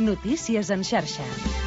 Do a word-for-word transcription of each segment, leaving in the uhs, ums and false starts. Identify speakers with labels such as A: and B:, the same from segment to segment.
A: Notícies en xarxa.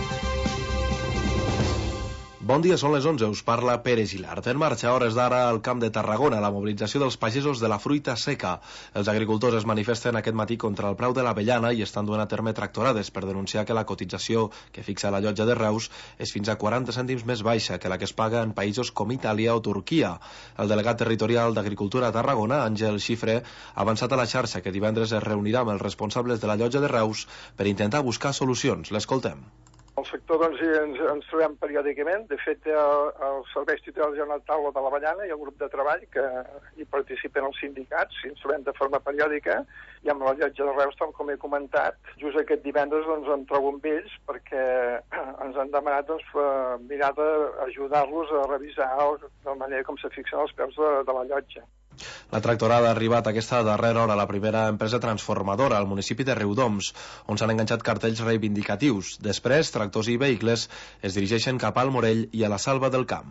B: Bon dia, són les onze, us parla Pere Gilart. En marxa a hores d'ara al Camp de Tarragona la mobilització dels pagesos de la fruita seca. Els agricultors es manifesten aquest matí contra el preu de l'avellana i estan duent a terme tractorades per denunciar que la cotització que fixa la llotja de Reus és fins a quaranta cèntims més baixa que la que es paga en països com Itàlia o Turquia. El delegat territorial d'Agricultura a Tarragona, Àngel Xifre, ha avançat a la xarxa que divendres es reunirà amb els responsables de la llotja de Reus per intentar buscar solucions. L'escoltem.
C: El sector doncs, ens, ens trobem periòdicament. De fet, el, els serveis territorials hi ha una taula de l'avellana i el grup de treball que hi participen els sindicats, i ens trobem de forma periòdica, i amb la llotja de Reus, com he comentat, just aquest divendres doncs, em trobo amb ells perquè ens han demanat doncs, mirar d'ajudar-los a revisar la manera com se fixen els preus de, de la llotja.
B: La tractorada ha arribat aquesta darrera hora a la primera empresa transformadora al municipi de Riudoms, on s'han enganxat cartells reivindicatius. Després, tractors i vehicles es dirigeixen cap al Morell i a la Salva del Camp.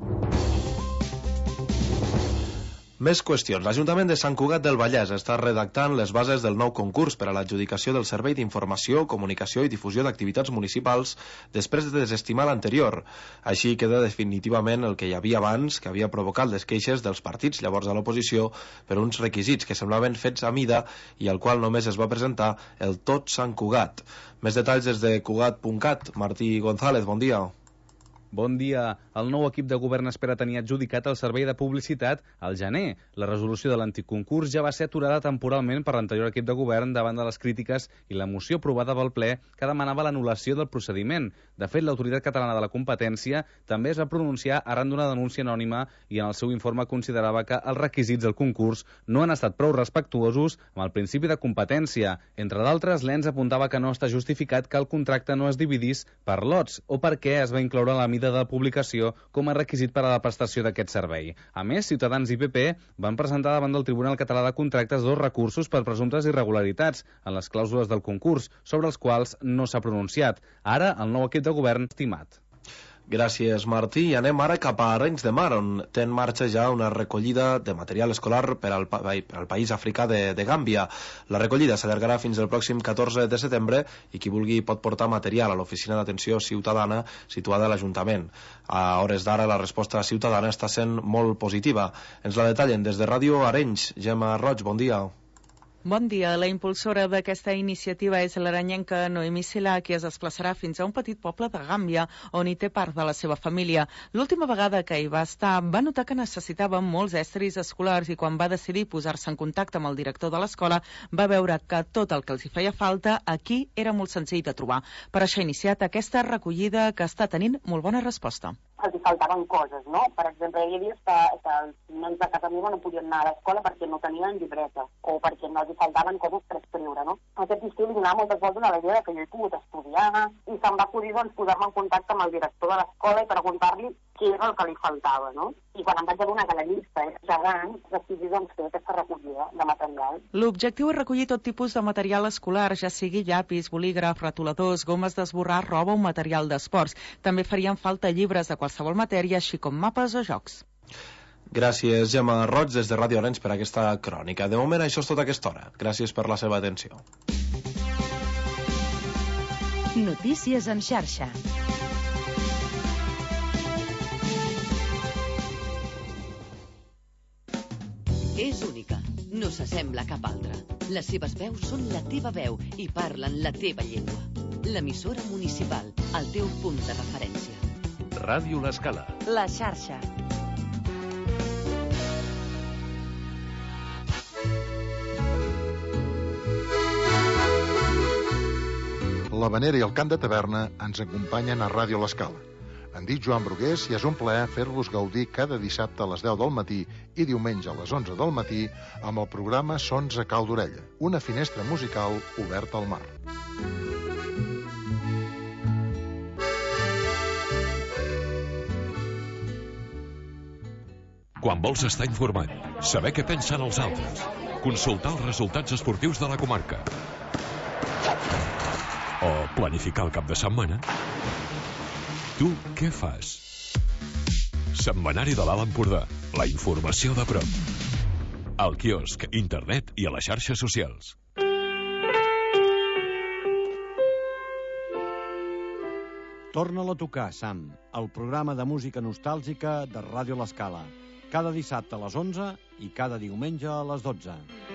B: Més qüestions. L'Ajuntament de Sant Cugat del Vallès està redactant les bases del nou concurs per a l'adjudicació del Servei d'Informació, Comunicació i Difusió d'Activitats Municipals després de desestimar l'anterior. Així queda definitivament el que hi havia abans, que havia provocat les queixes dels partits, llavors a l'oposició, per uns requisits que semblaven fets a mida i al qual només es va presentar el Tot Sant Cugat. Més detalls des de Cugat punt cat. Martí González, bon dia.
D: Bon dia. El nou equip de govern espera tenir adjudicat el servei de publicitat al gener. La resolució de l'antic concurs ja va ser aturada temporalment per l'anterior equip de govern davant de les crítiques i la moció aprovada pel ple que demanava l'anul·lació del procediment. De fet, l'Autoritat Catalana de la Competència també es va pronunciar arran d'una denúncia anònima i en el seu informe considerava que els requisits del concurs no han estat prou respectuosos amb el principi de competència. Entre d'altres, l'E N S apuntava que no està justificat que el contracte no es dividís per lots o perquè es va incloure la mida de publicació com a requisit per a la prestació d'aquest servei. A més, Ciutadans i P P van presentar davant del Tribunal Català de Contractes dos recursos per presumptes irregularitats en les clàusules del concurs, sobre els quals no s'ha pronunciat. Ara, el nou equip de govern estimat.
B: Gràcies, Martí. I anem ara cap a Arenys de Mar, on té en marxa ja una recollida de material escolar per al, pa per al país africà de, de Gàmbia. La recollida s'allargarà fins al pròxim catorze de setembre i qui vulgui pot portar material a l'oficina d'atenció ciutadana situada a l'Ajuntament. A hores d'ara la resposta ciutadana està sent molt positiva. Ens la detallen des de Ràdio Arenys. Gemma Roig, bon dia.
E: Bon dia. La impulsora d'aquesta iniciativa és l'aranyenca Noemí Silà, qui es desplaçarà fins a un petit poble de Gàmbia, on hi té part de la seva família. L'última vegada que hi va estar, va notar que necessitava molts estris escolars i quan va decidir posar-se en contacte amb el director de l'escola, va veure que tot el que els hi feia falta aquí era molt senzill de trobar. Per això ha iniciat aquesta recollida que està tenint molt bona resposta.
F: Els hi faltaven coses, no? Per exemple, hi havia que, que els nens de casa meva no podien anar a l'escola perquè no tenien llibreta o perquè no els hi faltaven coses per escriure, no? Aquest estiu li donava moltes voltes a la idea que jo he pogut estudiar i se'm va acudir doncs, posar-me en contacte amb el director de l'escola i preguntar-li què era el que li faltava, no? I quan em vaig adonar que la llista és gegant, decidí doncs, fer aquesta recollida de material.
E: L'objectiu és recollir tot tipus de material escolar, ja sigui llapis, bolígraf, retoladors, gomes d'esborrar, roba o material d'esports. També farien falta llibres de qualsevol matèria, així com mapes o jocs.
B: Gràcies, Gemma Roig, des de Ràdio Arenys per aquesta crònica. De moment això és tot a aquesta hora. Gràcies per la seva atenció.
A: Notícies en xarxa.
G: És única, no s'assembla a cap altra. Les seves veus són la teva veu i parlen la teva llengua. L'emissora municipal, el teu punt de referència.
H: Ràdio L'Escala.
A: La xarxa.
I: L'Havanera i el Cant de Taverna ens acompanyen a Ràdio L'Escala. Em dic Joan Brugués i és un plaer fer-vos gaudir cada dissabte a les deu del matí i diumenge a les onze del matí amb el programa Sons a Cau d'Orella, una finestra musical oberta al mar.
H: Quan vols estar informat, saber què pensen els altres, consultar els resultats esportius de la comarca o planificar el cap de setmana, tu què fas? Setmanari de l'Alt Empordà, la informació de prop. Al quiosc, internet i a les xarxes socials.
J: Torna-la a tocar, Sam, el programa de música nostàlgica de Ràdio L'Escala. Cada dissabte a les onze i cada diumenge a les dotze.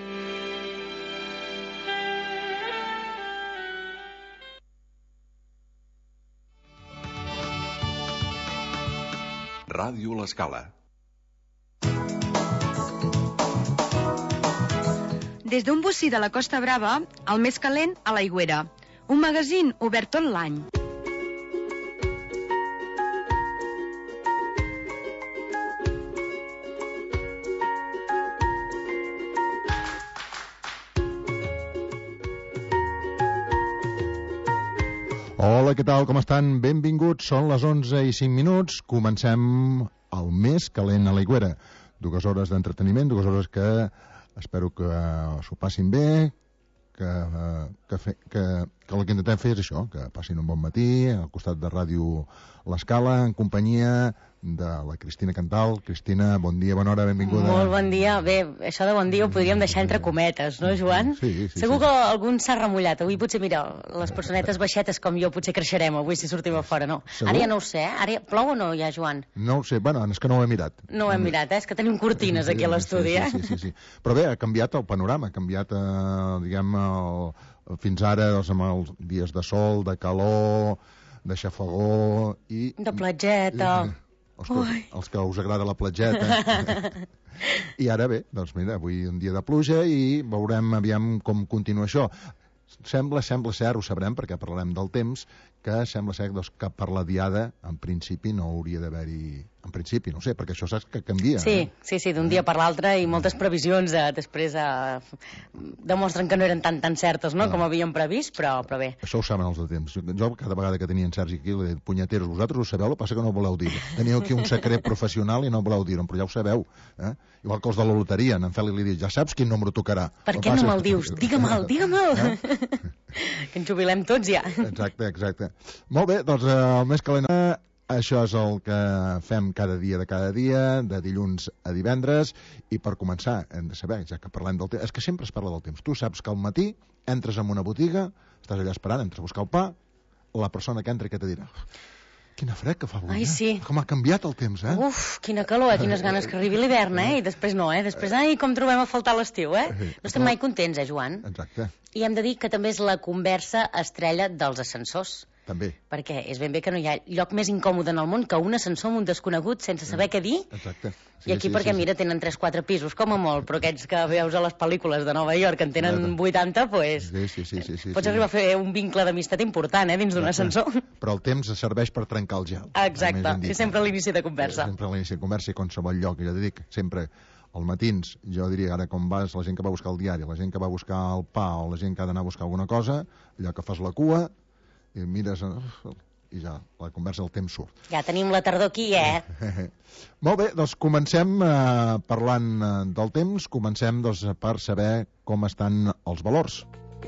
H: Ràdio L'Escala.
K: Des d'un bocí de la Costa Brava, el més calent a l'Aigüera. Un magazín obert tot l'any.
I: Hola, què tal? Com estan? Benvinguts. Són les onze i cinc minuts. Comencem el més calent a l'Aigüera. Dues hores d'entreteniment, dues hores que espero que s'ho passin bé, que, que, fe, que, que el que intentem fer és això, que passin un bon matí al costat de Ràdio L'Escala, en companyia de la Cristina Cantal. Cristina, bon dia, bona hora, benvinguda.
L: Molt bon dia. Bé, això de bon dia ho podríem deixar entre cometes, no, Joan?
I: Sí, sí.
L: Segur
I: sí.
L: que algun s'ha remullat. Avui potser, mira, les personetes baixetes com jo potser creixerem avui si sortim a fora, no?
I: Segur?
L: Ara ja no ho sé, eh? Ara plou o no ja, Joan?
I: No ho sé, bueno, és que no ho he mirat.
L: No ho hem mirat, eh? És que tenim cortines aquí a l'estudi, eh?
I: Sí, sí, sí, sí, sí. Però bé, ha canviat el panorama, ha canviat, eh, diguem, el, fins ara, doncs, amb els dies de sol, de calor, de xafogó i...
L: De platgeta.
I: Els que, els que us agrada la platgeta. I ara bé, doncs mira, avui un dia de pluja i veurem aviam com continua això. Sembla, sembla ser, ho sabrem perquè parlarem del temps, que sembla ser doncs, que per la diada en principi no hauria d'haver-hi... En principi, no sé, perquè això saps que canvia.
L: Sí,
I: eh?
L: sí, sí, d'un dia per l'altre i moltes previsions eh, després eh, demostren que no eren tan tan certes, no?, no. com havíem previst, però, però bé.
I: Això ho saben els de temps. Jo cada vegada que tenia en Sergi aquí, li he dit, punyeteros, vosaltres ho sabeu, el que passa que no ho voleu dir. Teniu aquí un secret professional i no voleu dir-ho, però ja ho sabeu. Eh? Igual que els de la loteria, en Feli li dic, ja saps quin número tocarà.
L: Per què no me'l dius? Digue-me'l, digue-me'l! Eh? Que ens jubilem tots ja.
I: Exacte, exacte. Molt bé, doncs eh, el més calent... Això és el que fem cada dia de cada dia, de dilluns a divendres, i per començar hem de saber, ja que parlem del temps, és que sempre es parla del temps. Tu saps que al matí entres en una botiga, estàs allà esperant, entres a buscar el pa, la persona que entra i que te dirà quina fred que fa avui,
L: ai, sí.
I: eh? Com ha canviat el temps, eh?
L: Uf, quina calor, eh? Quines ganes que arribi l'hivern, eh? I després no, eh? Després, ai, com trobem a faltar l'estiu, eh? No estem mai contents, eh, Joan?
I: Exacte.
L: I hem de dir que també és la conversa estrella dels ascensors.
I: També.
L: Perquè és ben bé que no hi ha lloc més incòmode en el món que un ascensor amb un desconegut sense saber què dir.
I: Exacte. Sí,
L: I aquí
I: sí,
L: perquè,
I: sí,
L: mira,
I: sí.
L: tenen tres quatre pisos, com a molt, però aquests que veus a les pel·lícules de Nova York que en tenen vuitanta, pues,
I: sí, sí, sí, sí, sí,
L: pots
I: sí.
L: arribar a fer un vincle d'amistat important, eh, dins d'un ascensor.
I: Però el temps serveix per trencar el gel.
L: Exacte, és sempre a l'inici de conversa.
I: Sempre a l'inici de conversa i qualsevol lloc, ja t'hi dic, sempre als matins, jo diria, ara com vas, la gent que va buscar el diari, la gent que va buscar el pa o la gent que ha d'anar a buscar alguna cosa, allò que fas la cua i mires... i ja la conversa del temps surt.
L: Ja tenim la tardor aquí, eh?
I: Molt bé, doncs comencem eh, parlant eh, del temps, comencem doncs, per saber com estan els valors.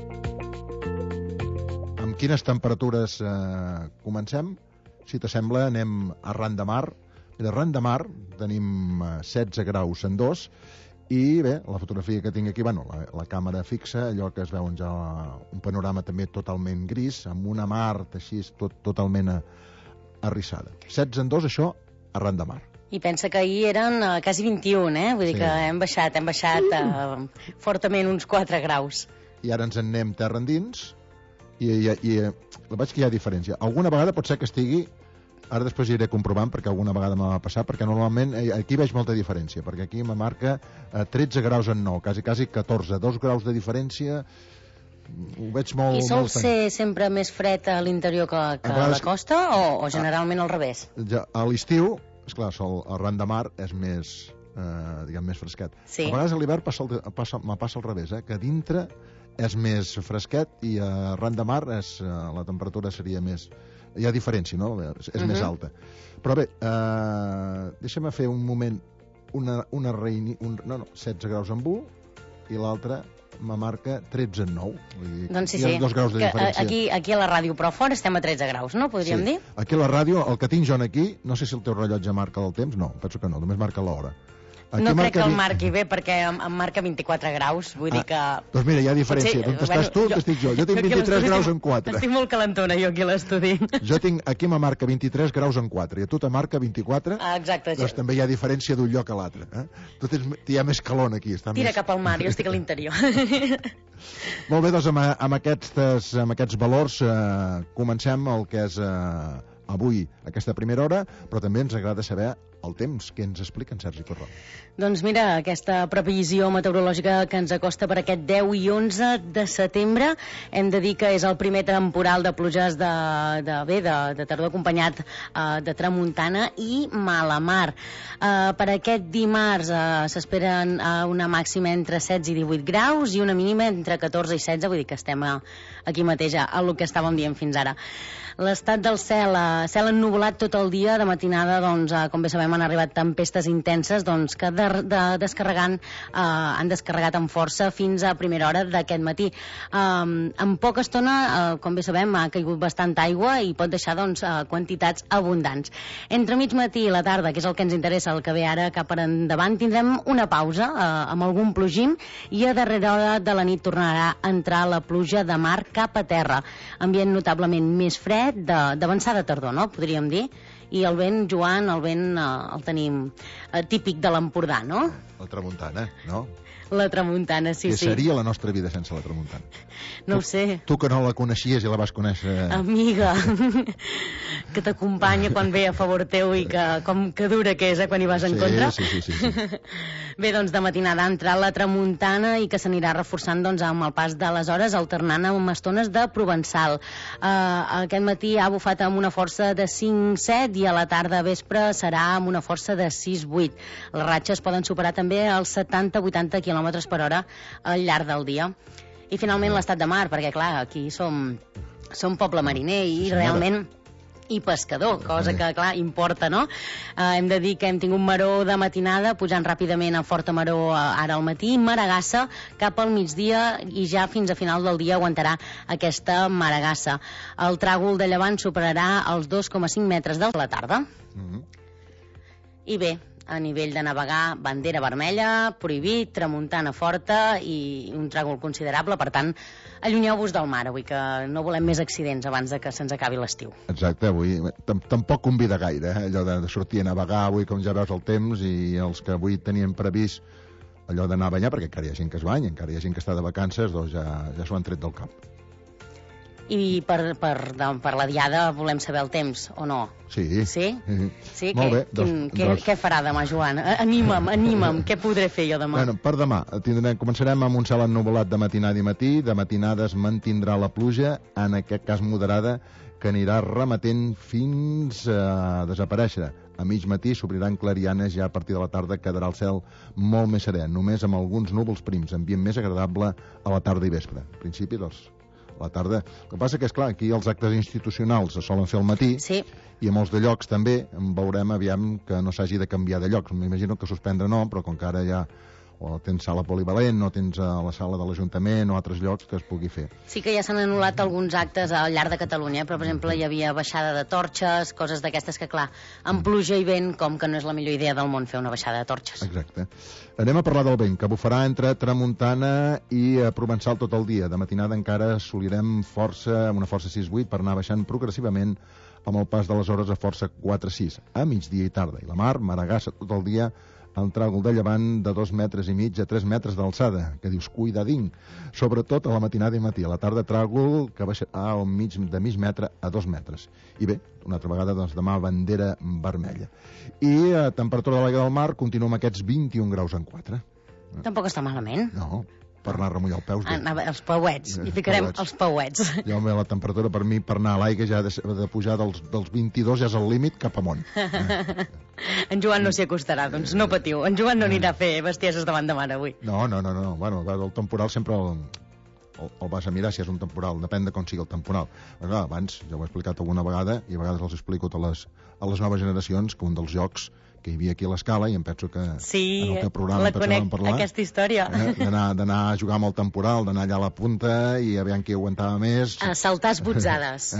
I: Amb quines temperatures eh, comencem? Si t'assembla, anem a Ran de Mar. A Ran de Mar tenim eh, setze graus en dos, i bé, la fotografia que tinc aquí, bueno, la, la càmera fixa, allò que es veuen ja un panorama també totalment gris, amb una mar així tot, totalment arrissada. setze en dos, això, a Ran de Mar.
L: I pensa que ahir eren uh, quasi vint-i-un, eh? Vull dir sí. que hem baixat, hem baixat uh, fortament uns quatre graus.
I: I ara ens en anem terra endins, i, i, i la veig que hi ha diferència. Alguna vegada pot ser que estigui... Ara després iré comprovant, perquè alguna vegada m'ha passat, perquè normalment aquí veig molta diferència, perquè aquí me marca eh, tretze graus en nou, quasi, quasi catorze, dos graus de diferència, ho veig molt...
L: I sol
I: molt
L: ser sempre més fred a l'interior que, que a la costa, o, o generalment al revés?
I: Ja, a l'estiu, esclar, sol, el Ran de Mar és més, eh, diguem, més fresquet.
L: Sí.
I: A vegades a l'hivern passa, passa, me passa al revés, eh, que dintre és més fresquet i a Ran de Mar és, eh, la temperatura seria més... Hi ha diferència, no? És, és uh-huh. més alta. Però bé, eh, deixa'm fer un moment, una, una reini... Un, no, no, setze graus en un, i l'altre me marca tretze en nou. Vull dir,
L: doncs sí,
I: hi ha
L: sí.
I: dos graus de diferència.
L: Aquí, aquí a la ràdio, però fora estem a tretze graus, no? Podríem
I: sí.
L: dir?
I: Aquí a la ràdio, el que tinc jo aquí, no sé si el teu rellotge marca el temps, no, penso que no, només marca l'hora. Aquí
L: no crec
I: marca
L: que el
I: vi-
L: marqui bé, perquè em, em marca vint-i-quatre graus, vull dir que...
I: Doncs mira, hi ha diferència.
L: Potser-
I: D'on estàs tu, on estic jo? Jo tinc
L: aquí a
I: vint-i-tres
L: l'estudi
I: graus
L: estic-
I: en quatre.
L: Estic molt calentona, jo aquí a l'estudi.
I: Jo tinc, aquí me marca vint-i-tres graus en quatre, i a tu te marca vint-i-quatre,
L: Ah, exacte.
I: doncs també hi ha diferència d'un lloc a l'altre. Eh? Tu tens, hi ha més calor aquí. Està
L: Tira
I: més...
L: cap al mar, jo estic a l'interior.
I: Molt bé, doncs amb, amb, aquests, amb aquests valors eh, comencem el que és eh, avui aquesta primera hora, però també ens agrada saber el temps que ens explica en Sergi Corró.
L: Doncs mira, aquesta previsió meteorològica que ens acosta per aquest deu i onze de setembre, hem de dir que és el primer temporal de pluges de, de, bé, de, de tardor acompanyat eh, de tramuntana i mala mar. Eh, per aquest dimarts eh, s'esperen eh, una màxima entre setze i divuit graus i una mínima entre catorze i setze, vull dir que estem a, aquí mateix a, a el que estàvem dient fins ara. L'estat del cel, eh, cel ennuvolat tot el dia, de matinada, doncs, eh, com bé sabem, han arribat tempestes intenses doncs, que de, de, descarregant, eh, han descarregat amb força fins a primera hora d'aquest matí. Eh, en poca estona, eh, com bé sabem, ha caigut bastanta aigua i pot deixar doncs, eh, quantitats abundants. Entre mig matí i la tarda, que és el que ens interessa, el que ve ara cap per endavant, tindrem una pausa eh, amb algun plogim i a darrera hora de la nit tornarà a entrar la pluja de mar cap a terra. Ambient notablement més fred, d'avançada tardor, no?, podríem dir. I el vent, Joan, el vent eh, el tenim eh, típic de l'Empordà, no?
I: La tramuntana, no?
L: La tramuntana, sí,
I: Què
L: sí.
I: seria la nostra vida sense la tramuntana?
L: No
I: tu,
L: ho sé.
I: Tu que no la coneixies i la vas conèixer...
L: Amiga, que t'acompanya quan ve a favor teu i que com que dura que és, eh, quan hi vas en
I: Sí,
L: contra.
I: sí, sí, sí, sí.
L: Bé, doncs de matinada ha entrat la tramuntana i que s'anirà reforçant doncs, amb el pas de les hores, alternant amb estones de provençal. Uh, aquest matí ha bufat amb una força de cinc set i a la tarda vespre serà amb una força de sis vuit. Les ratxes poden superar també els setanta vuitanta quilòmetres per hora al llarg del dia. I finalment l'estat de mar, perquè clar, aquí som, som poble mariner i
I: Sí,
L: realment i pescador, cosa que, clar, importa, no? Eh, hem de dir que hem tingut maró de matinada, pujant ràpidament a forta maró eh, ara al matí, maragassa cap al migdia i ja fins a final del dia aguantarà aquesta maragassa. El tràgol de llevant superarà els dos coma cinc metres de la tarda.
I: Mm-hmm.
L: I bé, a nivell de navegar, bandera vermella, prohibit, tramuntana forta i un tràgol considerable, per tant, allunyeu-vos del mar, avui que no volem més accidents abans de que se'ns acabi l'estiu.
I: Exacte, avui tam tampoc convida gaire, eh? Allò de sortir a navegar avui, com ja veus el temps, i els que avui tenien previst allò d'anar a banyar, perquè encara hi ha gent que es banya, encara hi ha gent que està de vacances, doncs ja, ja s'ho han tret del cap.
L: I per, per, de, per la diada volem saber el temps, o no?
I: Sí.
L: Sí? Sí?
I: Molt bé,
L: Què, quin,
I: doncs-
L: què,
I: doncs-
L: què farà demà, Joan? Anima'm, anima'm, què podré fer jo demà?
I: Bueno, per demà, tindrem, començarem amb un cel ennuvolat de matinada i matí, de matinada es mantindrà la pluja, en aquest cas moderada, que anirà remetent fins a desaparèixer. A mig matí s'obriran clarianes, ja a partir de la tarda quedarà el cel molt més serè, només amb alguns núvols prims, ambient més agradable a la tarda i vespre. En principi, doncs, a la tarda. El que passa que, és clar, aquí els actes institucionals es solen fer al matí,
L: sí.
I: I a molts de llocs també en veurem aviam que no s'hagi de canviar de llocs. M'imagino que suspendre no, però com que ara ja o tens sala polivalent, o tens a la sala de l'Ajuntament o altres llocs que es pugui fer.
L: Sí que ja s'han anul·lat alguns actes al llarg de Catalunya, però, per exemple, hi havia baixada de torxes, coses d'aquestes que, clar, amb pluja i vent, com que no és la millor idea del món fer una baixada de torxes.
I: Exacte. Anem a parlar del vent, que bufarà entre tramuntana i eh, provençal tot el dia. De matinada encara assolirem força, una força sis vuit, per anar baixant progressivament amb el pas de les hores a força quatre sis, a migdia i tarda. I la mar, maragassa tot el dia, el tràgol de llevant de dos metres i mig a tres metres d'alçada, que dius, cuidadín, sobretot a la matinada i matí. A la tarda, tràgol que baixarà al mig, de mig metre a dos metres. I bé, una altra vegada, doncs, demà, bandera vermella. I a temperatura de l'aigua del mar continua amb aquests vint-i-un graus en quatre.
L: Tampoc està malament.
I: No, per anar a remullar el peus.
L: Ah, els pauets, hi ficarem els pauets.
I: Ja, home, la temperatura per mi, per anar a l'aigua, ja ha de, de pujar dels, dels vint-i-dos, ja és el límit cap amunt. Eh?
L: En Joan no s'hi acostarà, doncs no patiu. En Joan no anirà a fer bestieses davant de mar avui.
I: No, no, no, no. Bueno, el temporal sempre el, el, el vas a mirar si és un temporal, depèn de com sigui el temporal. Però, clar, abans, ja ho he explicat alguna vegada, i a vegades els explico a les, a les noves generacions, que un dels jocs que hi havia aquí a l'Escala, i em penso que
L: sí,
I: en el teu programa
L: la conec,
I: parlar,
L: aquesta història.
I: Eh, d'anar a jugar amb el temporal, d'anar allà a la punta i aviam qui aguantava més.
L: A saltar esbotzades.
I: Eh?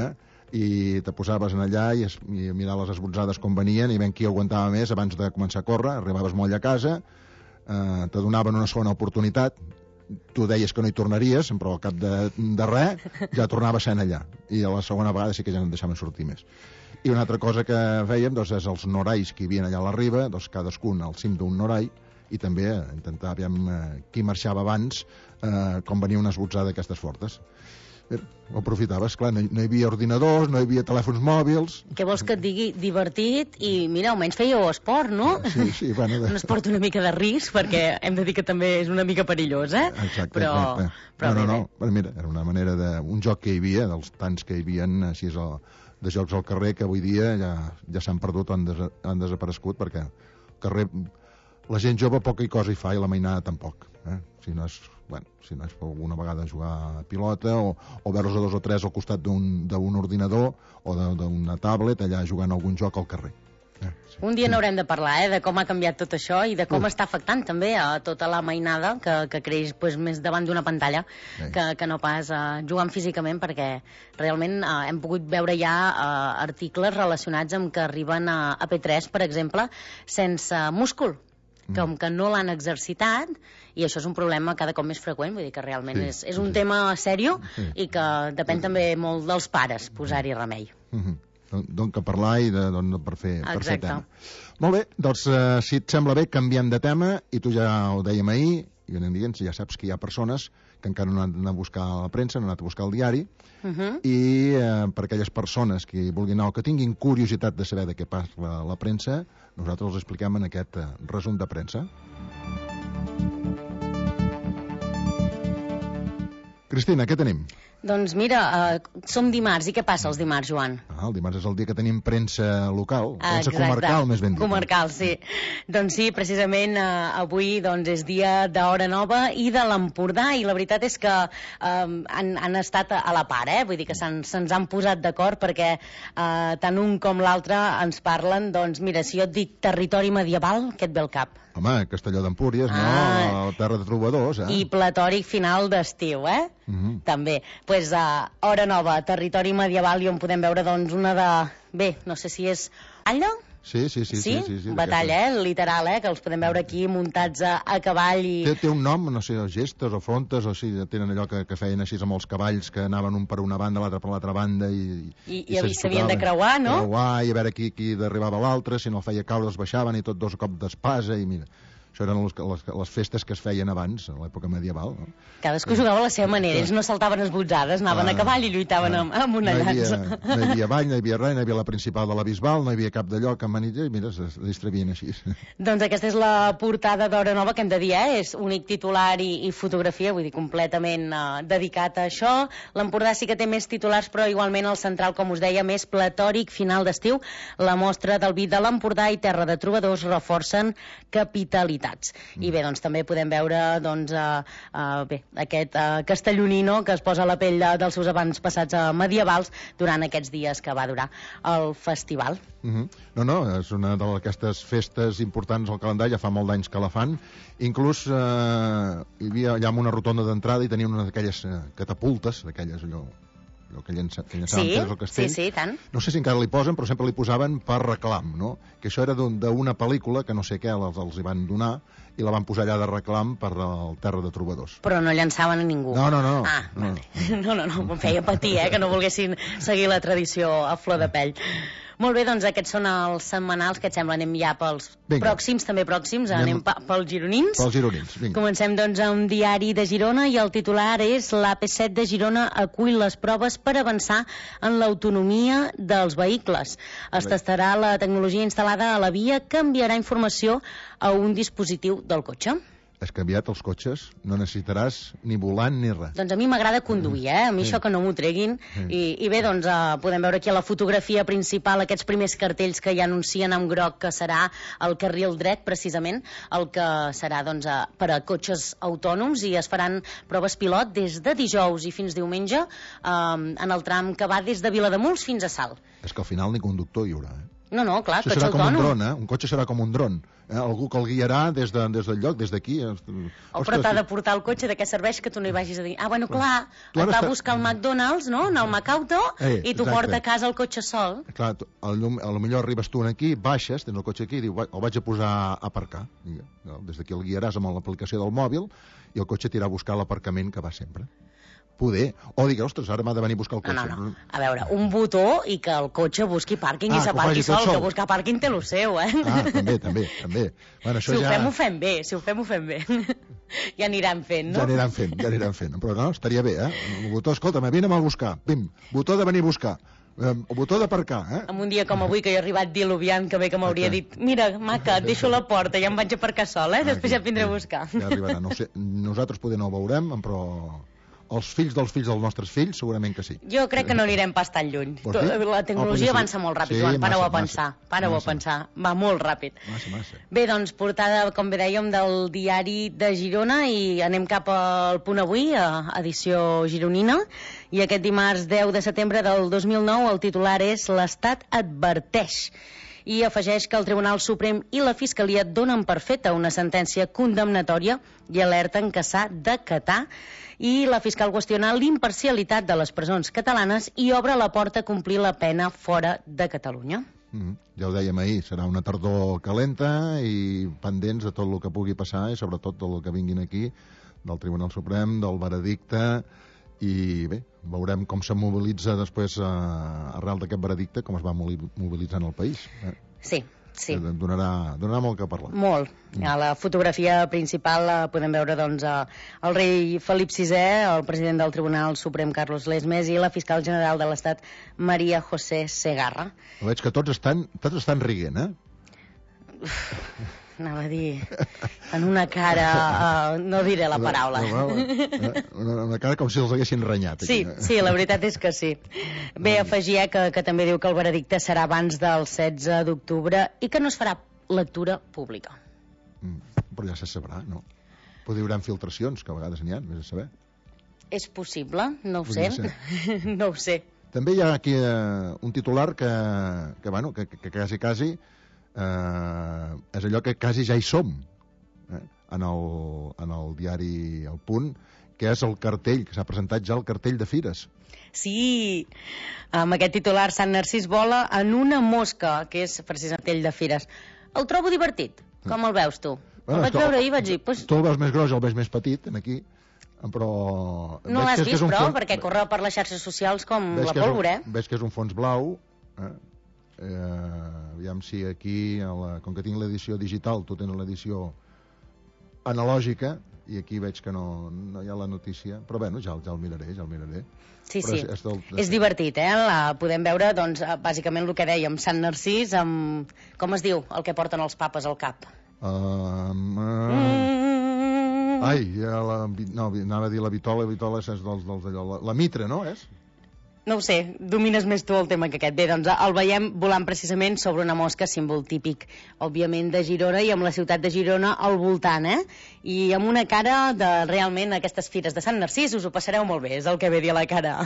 I: i te posaves en allà i, es, i mirar les esbotzades com venien i ben qui aguantava més abans de començar a córrer, arribaves moll a casa, eh, te donaven una segona oportunitat, tu deies que no hi tornaries, però al cap de, de res ja tornaves sent allà, i a la segona vegada sí que ja no et deixaven sortir més. I una altra cosa que fèiem doncs, és els norais que hi havia allà a la riba, doncs, cadascun al cim d'un norai, i també intentar aviam eh, qui marxava abans eh, quan venia una esbotzada d'aquestes fortes. Bé, ho aprofitaves, clar, no hi, no hi havia ordinadors, no hi havia telèfons mòbils.
L: Què vols que et digui? Divertit i, mira, almenys fèieu esport, no?
I: Sí, sí, bueno... De...
L: Un esport una mica de risc, perquè hem de dir que també és una mica perillós, eh?
I: Exacte,
L: però,
I: exacte.
L: Però
I: no,
L: bé,
I: no, no, mira, era una manera de... Un joc que hi havia, dels tants que hi havia així el, de jocs al carrer, que avui dia ja, ja s'han perdut o han, des, han desaparegut, perquè al carrer la gent jove poca cosa hi fa i la mainada tampoc, eh? Si no és... Bueno, si no és per alguna vegada jugar a pilota o, o veure-los a dos o tres al costat d'un ordinador o d'una tablet allà jugant algun joc al carrer. Eh, sí.
L: Un dia n'haurem de parlar, eh, de com ha canviat tot això i de com Uf. està afectant també a tota la mainada que, que creix pues, més davant d'una pantalla que, que no pas uh, jugant físicament, perquè realment uh, hem pogut veure ja uh, articles relacionats amb que arriben a, a P tres, per exemple, sense múscul, com que no l'han exercitat, i això és un problema cada cop més freqüent, vull dir que realment sí, és, és un sí. tema sèrio sí. i que depèn sí. també molt dels pares posar-hi remei.
I: Mm-hmm. D'on que parlar i de, don per, fer, per fer tema. Molt bé, doncs uh, si et sembla bé canviem de tema, i tu ja ho dèiem ahir, i anem dient, ja saps que hi ha persones que encara no han anat a buscar a la premsa, no han anat a buscar al diari, uh-huh. i eh, per aquelles persones que vulguin anar o que tinguin curiositat de saber de què parla la premsa, nosaltres els expliquem en aquest eh, resum de premsa. Cristina, què tenim?
L: Doncs mira, uh, som dimarts, i què passa els dimarts, Joan?
I: Ah, el dimarts és el dia que tenim premsa local, premsa Exacte. comarcal, més ben dit.
L: Comarcal, sí. Doncs sí, precisament uh, avui doncs, és dia d'Hora Nova i de l'Empordà, i la veritat és que um, han, han estat a la part, eh? Vull dir que se'ns han posat d'acord perquè uh, tant un com l'altre ens parlen, doncs mira, si jo et dic territori medieval, què et ve al cap?
I: Home, Castelló d'Empúries, ah. no? La terra de trobadors, eh?
L: I platòric final d'estiu, eh? Uh-huh. També. Doncs pues, uh, Hora Nova, territori medieval, i on podem veure doncs una de... Bé, no sé si és... Alla?
I: Sí, sí, sí.
L: Sí?
I: sí, sí, sí
L: Batalla, eh? Literal, eh? Que els podem veure aquí muntats a, a cavall i...
I: Té, té un nom, no sé, gestes o frontes, o sí, tenen allò que, que feien així amb els cavalls, que anaven un per una banda, l'altre per l'altra banda, i...
L: I, i, i s'havien de creuar, no?
I: Creuar, i a veure qui, qui arribava l'altre, si no el feia caure els baixaven, i tot dos cops d'espasa, i mira... Això eren les, les, les festes que es feien abans, a l'època medieval. No?
L: Cadascú jugava a la seva manera. Ells no saltaven esbotzades, anaven ah, a cavall i lluitaven ah, amb, amb una
I: no
L: llança.
I: Havia, no hi havia ball, no hi havia res, no hi havia la principal de la Bisbal, no hi havia cap de lloc amb manilla, i mira, es distrevien així.
L: Doncs aquesta és la portada d'Hora Nova, que hem de dir, eh? És únic titular i, i fotografia, vull dir, completament uh, dedicat a això. L'Empordà sí que té més titulars, però igualment el central, com us deia, més platòric, final d'estiu. La mostra del vi de l'Empordà i Terra de Trobadors reforcen capitalitats. Mm. I bé, doncs també podem veure doncs, uh, uh, bé, aquest uh, castelloní, no?, que es posa a la pell de, dels seus abans passats uh, medievals durant aquests dies que va durar el festival.
I: Mm-hmm. No, no, és una d'aquestes festes importants al calendari, ja fa molt d'anys que la fan. Inclús eh, hi havia allà una rotonda d'entrada i tenia una d'aquelles eh, catapultes, d'aquelles allò... allò que llençaven
L: sí,
I: pedres al castell.
L: Sí, sí, tant.
I: No sé si encara li posen, però sempre li posaven per reclam, no? Que això era d'una pel·lícula que no sé què els, els hi van donar i la van posar allà de reclam per el Terra de Trobadors.
L: Però no llançaven a ningú.
I: No, no, no.
L: Ah,
I: no,
L: no, no, no, em feia patir, eh, que no volguessin seguir la tradició a flor de pell. Molt bé, doncs aquests són els setmanals que et sembla. Anem ja pels vinga. pròxims, també pròxims, anem, anem pels gironins.
I: Pels gironins, vinga.
L: Comencem doncs a un diari de Girona i el titular és l'A P set de Girona acull les proves per avançar en l'autonomia dels vehicles. Es tastarà la tecnologia instal·lada a la via que enviarà informació a un dispositiu del cotxe.
I: Has canviat els cotxes, no necessitaràs ni volant ni res.
L: Doncs a mi m'agrada conduir, eh? A mi sí. això que no m'ho treguin. Sí. I, I bé, doncs uh, podem veure aquí a la fotografia principal aquests primers cartells que ja anuncien en groc que serà el carril dret, precisament, el que serà doncs, uh, per a cotxes autònoms, i es faran proves pilot des de dijous i fins diumenge uh, en el tram que va des de Vilademuls fins a Salt.
I: És que al final ni conductor hi haurà, eh?
L: No, no, clar,
I: Això
L: cotxe
I: serà com un
L: autònom.
I: dron, eh? Un cotxe serà com un dron. Eh? Algú que el guiarà des, de, des del lloc, des d'aquí.
L: Oh, però t'ha de portar el cotxe, de què serveix que tu no hi vagis a dir? Ah, bueno, clar,
I: Tu
L: et
I: ara
L: va
I: està-
L: buscar el McDonald's, no?, en el McAuto,
I: Eh,
L: i t'ho
I: exacte.
L: porta a casa el cotxe sol.
I: Clar, tu- a lo a lo millor arribes tu aquí, baixes, tens el cotxe aquí, i diu, "Va, el vaig a posar a aparcar. I, no, des d'aquí el guiaràs amb l'aplicació del mòbil i el cotxe t'irà a buscar l'aparcament que va sempre. Poder. O digues, ostres, ara m'ha de venir a buscar el
L: No,
I: cotxe.
L: no, no. A veure, un botó i que el cotxe busqui pàrquing
I: Ah,
L: i
I: que ho
L: s'aparqui
I: faci tot
L: sol,
I: sol.
L: que buscar pàrquing té lo seu, eh?
I: Ah, també, també, també. Bueno, això
L: Si ho
I: ja...
L: fem, ho fem bé, si ho fem, ho fem bé. Ja aniran fent, no?
I: Ja aniran fent, ja aniran fent. Però no, estaria bé, eh? El botó, escolta'm, vine'm a buscar. Pim, botó de venir a buscar. Eh, el botó d'aparcar, eh?
L: En un dia com avui, que jo he arribat diluviant, que bé que m'hauria dit, mira, maca, et deixo la porta, ja em vaig aparcar sola, eh? Després ja et vindré a buscar.
I: Ja arribarà. No ho sé, nosaltres poder no ho veurem, però els fills dels fills dels nostres fills segurament que sí.
L: Jo crec que no anirem pas tan lluny.
I: Vols dir?
L: La tecnologia
I: Oh, sí.
L: avança molt ràpid,
I: Sí,
L: Joan, para-ho a
I: massa,
L: pensar,
I: massa,
L: para-ho a
I: massa.
L: pensar, va molt ràpid.
I: Massa, massa.
L: Bé, doncs, portada, com bé dèiem, del diari de Girona, i anem cap al Punt Avui, a edició gironina, i aquest dimarts deu de setembre del dos mil nou el titular és "L'Estat adverteix", i afegeix que el Tribunal Suprem i la Fiscalia donen per feta una sentència condemnatòria i alerten que s'ha d'acatar, i la fiscal qüestiona l'imparcialitat de les presons catalanes i obre la porta a complir la pena fora de Catalunya.
I: Mm, ja ho dèiem ahir, serà una tardor calenta i pendents de tot el que pugui passar i sobretot del que vinguin aquí, del Tribunal Suprem, del veredicte, i bé, veurem com se mobilitza després, eh, arrel d'aquest veredicte, com es va moli- mobilitzant el país. Eh?
L: Sí, sí.
I: Eh, Donarà, donarà molt que parlar.
L: Molt. A la fotografia principal la podem veure doncs, a- el rei Felip sisè, el president del Tribunal Suprem Carlos Lesmes i la fiscal general de l'Estat Maria José Segarra.
I: Veig que tots estan, tots estan riguent, eh?
L: Anava a dir, en una cara, uh, no diré la paraula.
I: Una, una cara com si els haguessin renyat.
L: Sí,
I: aquí.
L: sí, la veritat és que sí. Bé, afegir eh, que, que també diu que el veredicte serà abans del setze d'octubre i que no es farà lectura pública.
I: Mm, però ja se sabrà, no? Potser hi haurà filtracions, que a vegades n'hi ha, vés a saber.
L: És possible? No ho sé.
I: Podria
L: No ho sé.
I: També hi ha aquí eh, un titular que, que, bueno, que, que quasi, quasi eh, és allò que quasi ja hi som, eh, en, el, en el diari El Punt, que és el cartell, que s'ha presentat ja el cartell de fires.
L: Sí, amb aquest titular Sant Narcís vola en una mosca, que és precisament el de fires. El trobo divertit. Com el veus tu?
I: Bueno,
L: el
I: és
L: vaig
I: que
L: veure ahir i vaig dir... Pues,
I: Tu el veus més gros, el veus més petit, en aquí, però...
L: no
I: veig
L: l'has
I: que és- que és
L: vist,
I: un
L: però,
I: fons-
L: perquè corre per les xarxes socials com
I: veig
L: la
I: que és un-
L: pólvora, eh?
I: Veig que és un fons blau, eh? Eh, aviam si aquí, a la, com que tinc l'edició digital, tu tens l'edició analògica, i aquí veig que no, no hi ha la notícia, però bueno, ja, ja el miraré, ja el miraré.
L: Sí,
I: Però
L: sí,
I: és, és, del,
L: és divertit, eh? La podem veure, doncs, eh, bàsicament el que dèiem, Sant Narcís amb... Com es diu? El que porten els papes al cap.
I: Um, uh...
L: Mm.
I: Ai, ja la, no, anava a dir la vitola, la vitola és dels, dels d'allò, la, la mitra, no, és?
L: No ho sé, domines més tu el tema que aquest. Bé, doncs el veiem volant precisament sobre una mosca, símbol típic, òbviament, de Girona i amb la ciutat de Girona al voltant, eh? I amb una cara de, realment, aquestes fires de Sant Narcís, us ho passareu molt bé, és el que ve a dir la cara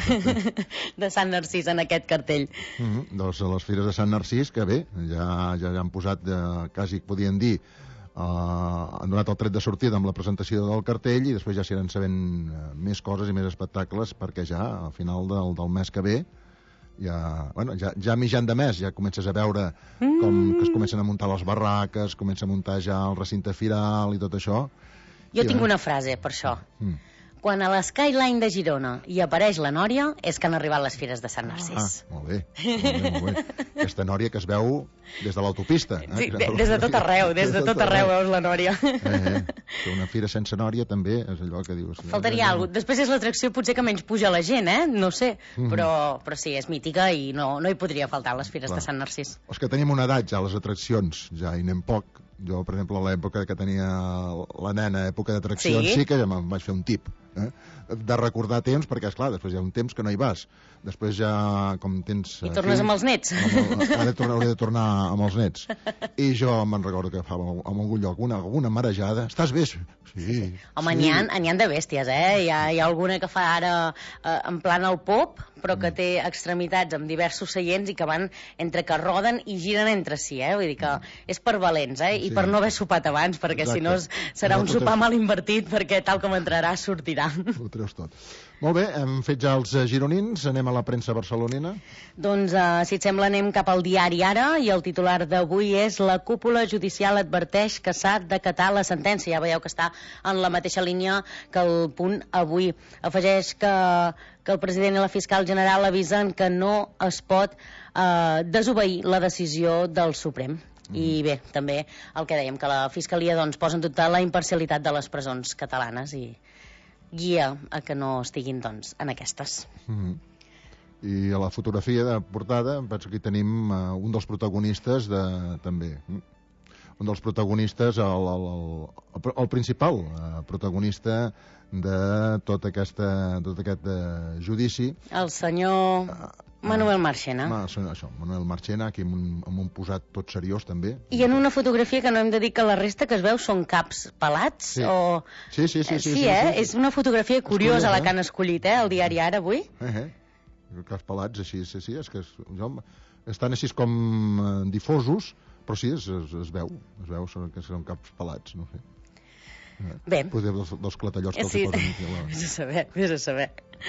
L: de Sant Narcís en aquest cartell.
I: Mm -hmm. Doncs a les fires de Sant Narcís, que bé, ja, ja, ja han posat, eh, quasi podien dir, Uh, han donat el tret de sortida amb la presentació del cartell i després ja s'hi sabent uh, més coses i més espectacles perquè ja al final del, del mes que ve ja, bueno, ja, ja mitjan de mes ja comences a veure com que es comencen a muntar les barraques, comença a muntar ja el recinte firal i tot això.
L: Jo
I: I,
L: tinc
I: eh?
L: una frase per això.
I: Mm.
L: Quan a l'Skyline de Girona hi apareix la Nòria és que han arribat les fires de Sant Narcís.
I: Ah, molt bé, molt bé, molt bé. Aquesta Nòria que es veu des de l'autopista. Eh?
L: Sí, de, des de tot arreu, des de tot arreu veus la Nòria.
I: Eh, eh. Una fira sense Nòria també és allò que dius...
L: Faltaria alguna cosa. Després és l'atracció potser que menys puja la gent, eh? No sé,
I: Mm.
L: però, però sí, és mítica i no, no hi podria faltar les fires
I: Clar.
L: de Sant Narcís.
I: Els que tenim una edat ja, les atraccions, ja hi anem poc. Jo, per exemple, a l'època que tenia la nena, època d'atraccions,
L: Sí?
I: sí que ja me'n vaig fer un tip. eh? de recordar temps, perquè, esclar, després hi ha un temps que no hi vas. Després ja, com tens...
L: I tornes fills, amb els nets.
I: Amb el, ha de tornar, hauré de tornar amb els nets. I jo me'n recordo que fa en algun lloc una, alguna marejada. Estàs bé? Sí.
L: Home,
I: sí.
L: n'hi ha, n'hi ha de bèsties, eh? Hi ha, hi ha alguna que fa ara eh, en plan al pop, però que té extremitats amb diversos seients i que van entre que roden i giren entre si, eh? Vull dir que és per valents, eh? I sí. per no haver sopat abans, perquè Exacte. si no serà un sopar mal invertit, perquè tal com entrarà, sortirà.
I: Ho treus tot. Molt bé, hem fet ja els gironins, anem a la premsa barcelonina.
L: Doncs, uh, si et sembla, anem cap al diari Ara, i el titular d'avui és: la cúpula judicial adverteix que s'ha d'acatar la sentència. Ja veieu que està en la mateixa línia que el punt avui. Afegeix que, que el president i la fiscal general avisen que no es pot uh, desobeir la decisió del Suprem. Mm. I bé, també el que dèiem, que la fiscalia doncs, posa en dubte la imparcialitat de les presons catalanes i guia a que no estiguin doncs, en aquestes.
I: Mm-hmm. I a la fotografia de portada penso que hi tenim uh, un dels protagonistes de, també un dels protagonistes el, el, el, el principal uh, protagonista de tot, aquesta, tot aquest uh, judici,
L: el senyor uh, Manuel Marchena.
I: Ma, això, Manuel Marchena, aquí amb un, amb un posat tot seriós també.
L: I en una fotografia que no hem de dir que la resta que es veu són caps pelats?
I: Sí,
L: o...
I: sí, sí, sí, sí,
L: sí,
I: sí,
L: eh?
I: sí, sí.
L: És una fotografia curiosa, curiosa la que han escollit, eh? El diari Ara avui.
I: Eh, eh. Caps pelats, així, sí, sí, és que es, jo, estan així com eh, difosos, però sí, es, es, es veu, es veu són, que són caps pelats, no sé.
L: Bé.
I: Poder dels, dels clatallots que
L: sí.
I: els posen aquí. La...
L: Vés a saber, vés a saber.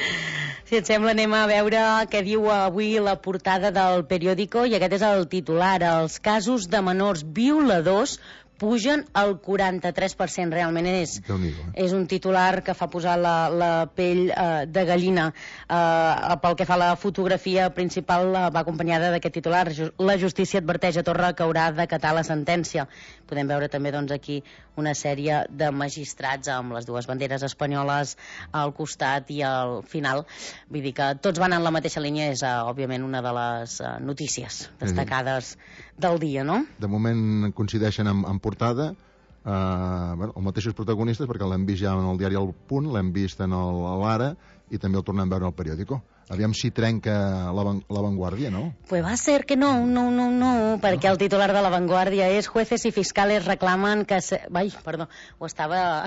L: Si et sembla, anem a veure què diu avui la portada del periòdico, i aquest és el titular: els casos de menors violadors pugen al quaranta-tres per cent. Realment és,
I: eh?
L: és un titular que fa posar la, la pell eh, de gallina. Eh, pel que fa a la fotografia principal, eh, va acompanyada d'aquest titular: la justícia adverteix a Torra que haurà d'acatar la sentència. Podem veure també doncs, aquí una sèrie de magistrats amb les dues banderes espanyoles al costat i al final. Vull dir que tots van en la mateixa línia, és uh, òbviament una de les uh, notícies destacades mm-hmm. del dia, no?
I: De moment coincideixen en, en portada uh, bueno, els mateixos protagonistes, perquè l'hem vist ja en el diari El Punt, l'hem vist en l'Ara i també el tornem a veure al periòdico. Aviam si trenca La Vanguardia, ¿no?
L: Pues va a ser que no, no, no, no, perquè el titular de La Vanguardia és: jueces y fiscales reclaman que... Se... Ai, perdó, ho estava,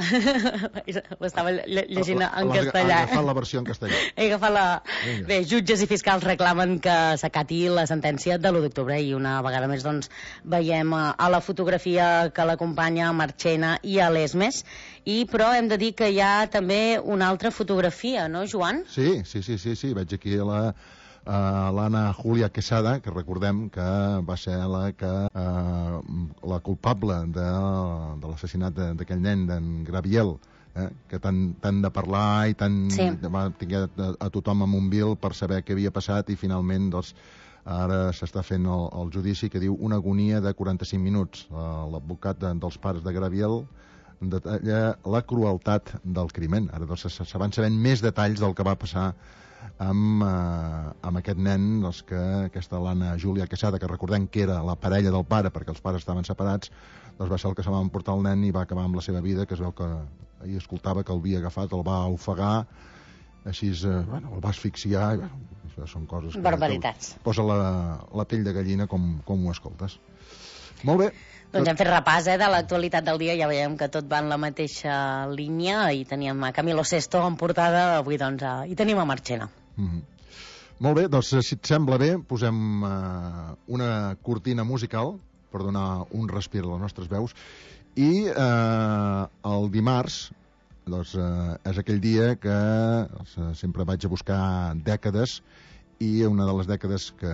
L: ho estava llegint en castellà.
I: He agafat la versió en castellà.
L: He agafat la... Vinga. Bé, jutges i fiscals reclamen que s'acati la sentència de l'u d'octubre, i una vegada més doncs veiem a la fotografia que l'acompanya Marchena i a l'Esmes, i però hem de dir que hi ha també una altra fotografia, no, Joan?
I: Sí, sí, sí, sí, sí. Veig aquí la uh, l'Anna Julia Quesada, que recordem que va ser la que uh, la culpable de, de l'assassinat d'aquell nen, d'en Graviel, eh, que tant, tant de parlar i tant
L: sí.
I: va tingué a, a tothom amb un bil per saber què havia passat, i finalment doncs, ara s'està fent el, el judici, que diu una agonia de quaranta-cinc minuts. Uh, l'advocat de, dels pares de Graviel detalla la crueltat del crimen. Ara doncs, se, se van sabent més detalls del que va passar amb, eh, amb aquest nen, doncs, que aquesta l'Anna Júlia Quesada, que recordem que era la parella del pare, perquè els pares estaven separats, doncs va ser el que se va emportar el nen i va acabar amb la seva vida, que es veu que ahir escoltava que el havia agafat, el va ofegar, així, eh, bueno, el va asfixiar, i, bueno, això són coses que...
L: Barbaritats.
I: Que posa la, la pell de gallina com, com ho escoltes. Molt bé.
L: Doncs hem fet repàs eh, de l'actualitat del dia, ja veiem que tot va en la mateixa línia, i teníem a Camilo Sesto en portada, avui doncs a... i tenim a Marchena.
I: Mm-hmm. Molt bé, doncs si et sembla bé, posem uh, una cortina musical per donar un respir a les nostres veus, i uh, el dimarts doncs, uh, és aquell dia que doncs, sempre vaig a buscar dècades, i una de les dècades que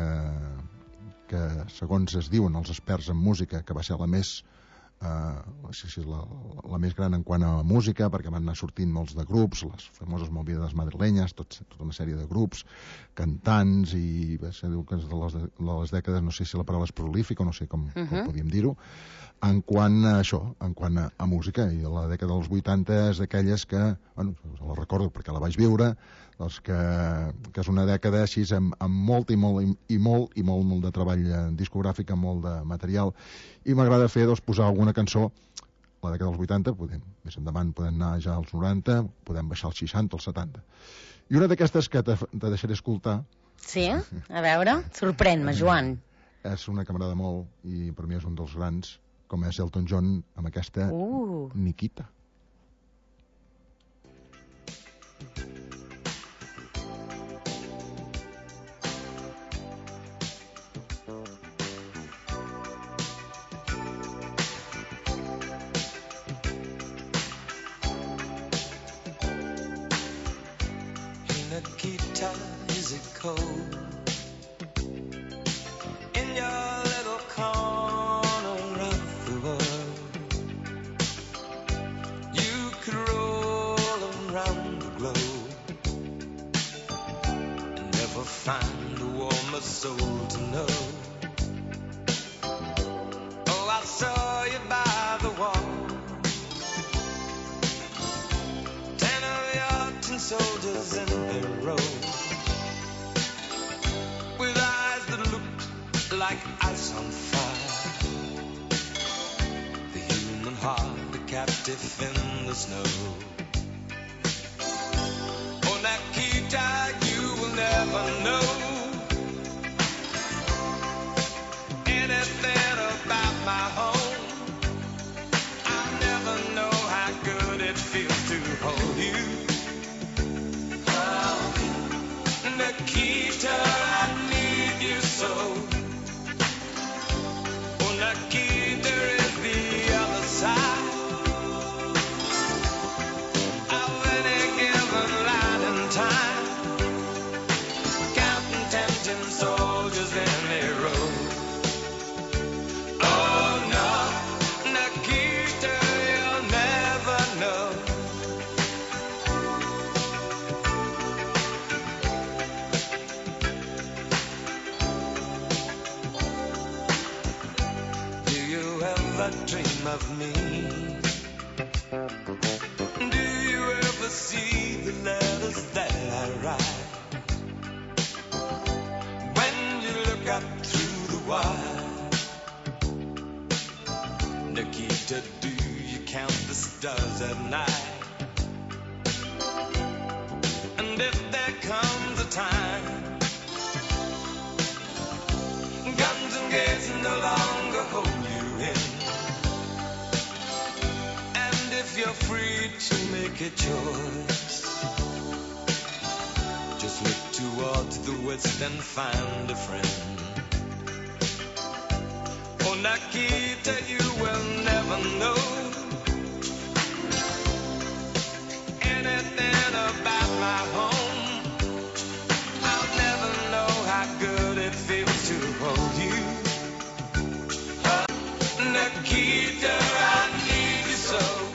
I: que segons es diuen els experts en música que va ser la més eh, la, la més gran en quant a música, perquè van anar sortint molts de grups, les famoses movides madrilenyes, tot, tota una sèrie de grups, cantants, i va ser, diu que és de les, de les dècades, no sé si la paraula és prolífica o no sé com, uh-huh. com podíem dir-ho, en quant a això, en quant a, a música. I la dècada dels vuitanta és d'aquelles que, bueno, la recordo perquè la vaig viure, doncs que, que és una dècada així amb, amb molt i molt i, i molt i molt, molt de treball discogràfic, amb molt de material, i m'agrada fer, doncs, posar alguna cançó la dècada dels vuitanta, podem, més endavant podem anar ja als noranta, podem baixar als seixanta, als setanta. I una d'aquestes que te, te deixaré escoltar...
L: Sí? A veure, sorprèn-me, Joan.
I: És una que m'agrada molt i per mi és un dels grans, com és Elton John, amb aquesta uh. Nikita.
M: Nikita, is it cold in your little corner of the world? You could roll around the globe and never find a warmer soul to know. Oh, I saw you by the wall, ten of your tin soldiers in their row, with eyes that looked like ice on fire, the human heart, the captive in the snow. Oh, Nikita, you will never know anything about my home. I'll never know how good it feels to hold you. Nikita, I need you so. Oh, Nikita, there is the other side of any given line in time, counting ten soldiers in a row. Oh no, Nikita, you'll never know. Dream of me? Do you ever see the letters that I write? When you look up through the wire, Nikita, do you count the stars at night? And if there comes a time guns and gates no longer hold you in, if you're free to make a choice, just look towards the west and find a friend. Oh, Nikita, you will never know anything about my home. I'll never know how good it feels to hold you. Oh, Nikita, I need you so.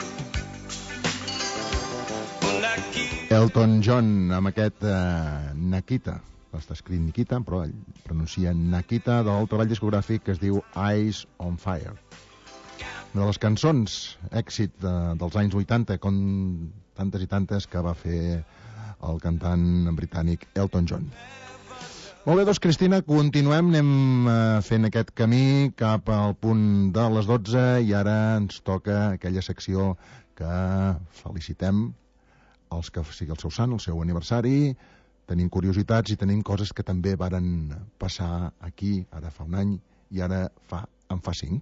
I: Elton John amb aquest uh, Nikita, està escrit Nikita però ell pronuncia Nikita, del treball discogràfic que es diu Eyes on Fire, una de les cançons èxit de, dels anys vuitanta, com tantes i tantes que va fer el cantant britànic Elton John. Molt bé, doncs Cristina, continuem, anem uh, fent aquest camí cap al punt de les dotze i ara ens toca aquella secció que felicitem els que sigui el seu sant, el seu aniversari. Tenim curiositats i tenim coses que també varen passar aquí ara fa un any i ara fa, en fa cinc.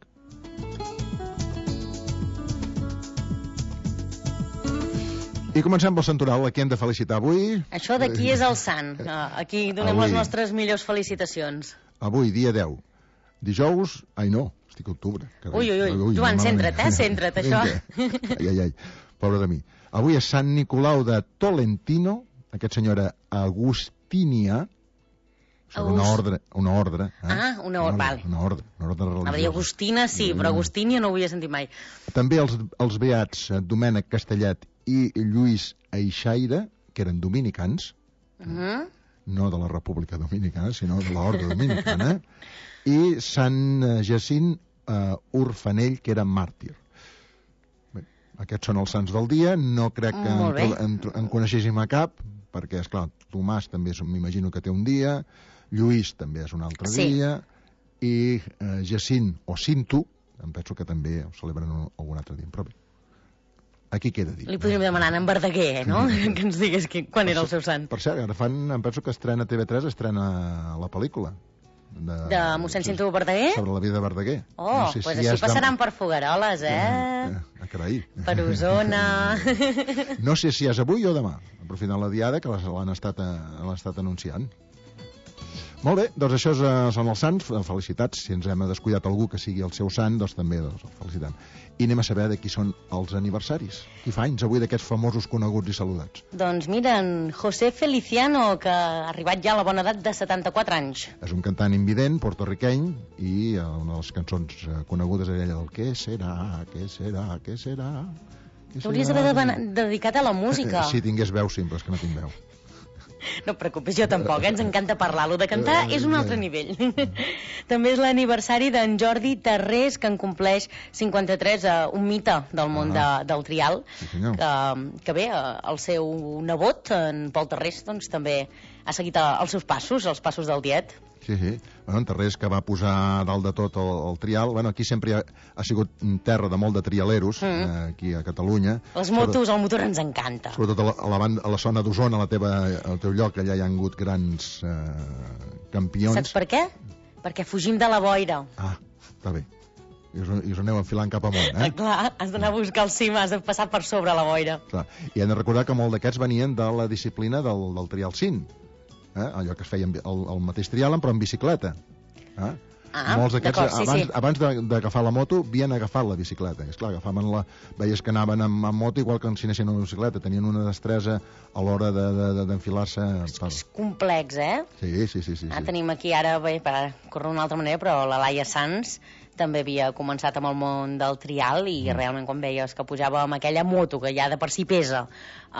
I: I comencem pel santoral, a qui hem de felicitar avui?
L: Això d'aquí és el sant. Aquí donem avui les nostres millors felicitacions.
I: Avui, dia deu. Dijous... Ai, no, estic a octubre. Carai.
L: Ui, ui, ui. ui Joan, centra't, eh? Centra't, això.
I: Ai, ai, ai. Pobre de mi. Avui és Sant Nicolau de Tolentino, aquest senyor era Agustínia, Agust... una ordre, una ordre. Eh?
L: Ah, una ordre, val.
I: Una ordre, una ordre religiosa.
L: A dir, Agustina sí, però Agustínia no ho havia sentit mai.
I: També els, els beats Domènec Castellet i Lluís Eixaire, que eren dominicans, uh -huh. no de la República Dominicana, sinó de l'ordre dominicana, i Sant Jacint uh, Orfanell, que era màrtir. Aquests són els sants del dia, no crec que en, en, en coneixéssim a cap, perquè, esclar, Tomàs també m'imagino que té un dia, Lluís també és un altre sí. dia, i eh, Jacint o Cinto, em penso que també ho celebren algun altre dia, però bé. Aquí queda dit.
L: Li podríem demanar a en Verdaguer, no? Que ens digués que, quan era el seu sant.
I: Per cert, ara fan, em penso que estrena T V tres, estrena la pel·lícula. De,
L: de mossèn Cinto Verdaguer?
I: Sobre la vida de Verdaguer.
L: Oh, doncs no sé pues si així passaran de... per Fogueroles, eh?
I: eh, eh carai.
L: Per Osona...
I: No sé si és avui o demà, aprofitant la diada que l'han estat, l'han estat anunciant. Molt bé, doncs això és, són els sants, felicitats. Si ens hem descuidat algú que sigui el seu sant, doncs també doncs, el felicitem. I anem a saber de qui són els aniversaris. Qui fa anys avui d'aquests famosos coneguts i saludats?
L: Doncs mira, en José Feliciano, que ha arribat ja a la bona edat de setanta-quatre anys.
I: És un cantant invident, portorriqueny, i una de les cançons conegudes és ella del Què serà, què serà, què serà...
L: T'hauries d'haver dedicat a la música.
I: Si tingués veu, sempre, és que no tinc veu.
L: No et preocupis, jo tampoc, eh? Ens encanta parlar-lo. De cantar és un altre nivell. També és l'aniversari d'en Jordi Tarrés, que en compleix cinquanta-tres, uh, un mite del món ah. de, del trial, sí, que, que bé, uh, el seu nebot, en Pol Tarrés, doncs també ha seguit uh, els seus passos, els passos del tiet.
I: Sí, sí. Bueno, en Tarrés, que va posar dalt de tot el, el trial. Bueno, aquí sempre ha, ha sigut terra de molt de trialeros, mm. eh, aquí a Catalunya.
L: Les motos, el motor ens encanta.
I: Sobretot a la, a la, banda, a la zona d'Osona, a la teva, al teu lloc, allà hi ha hagut grans eh, campions.
L: Saps per què? Perquè fugim de la boira.
I: Ah, està bé. I us, i us aneu enfilant cap amunt, eh?
L: Clar, has d'anar a buscar el cim, has de passar per sobre la boira.
I: Clar. I hem de recordar que molt d'aquests venien de la disciplina del, del trial cint. Eh? Allò que es feia el, el mateix trial, però en bicicleta. Eh?
L: Ah,
I: molts d'aquests,
L: sí,
I: abans,
L: sí.
I: abans d'agafar la moto, havien agafat la bicicleta. És clar, agafaven la... Veies que anaven amb, amb moto igual que si anessin amb bicicleta. Tenien una destresa a l'hora d'enfilar-se. De, de, de,
L: és, és complex, eh?
I: Sí, sí, sí. sí,
L: ah,
I: sí.
L: Tenim aquí ara, bé, per córrer d'una altra manera, però la Laia Sanz també havia començat amb el món del trial i mm. realment quan veies que pujava amb aquella moto que ja de per si pesa...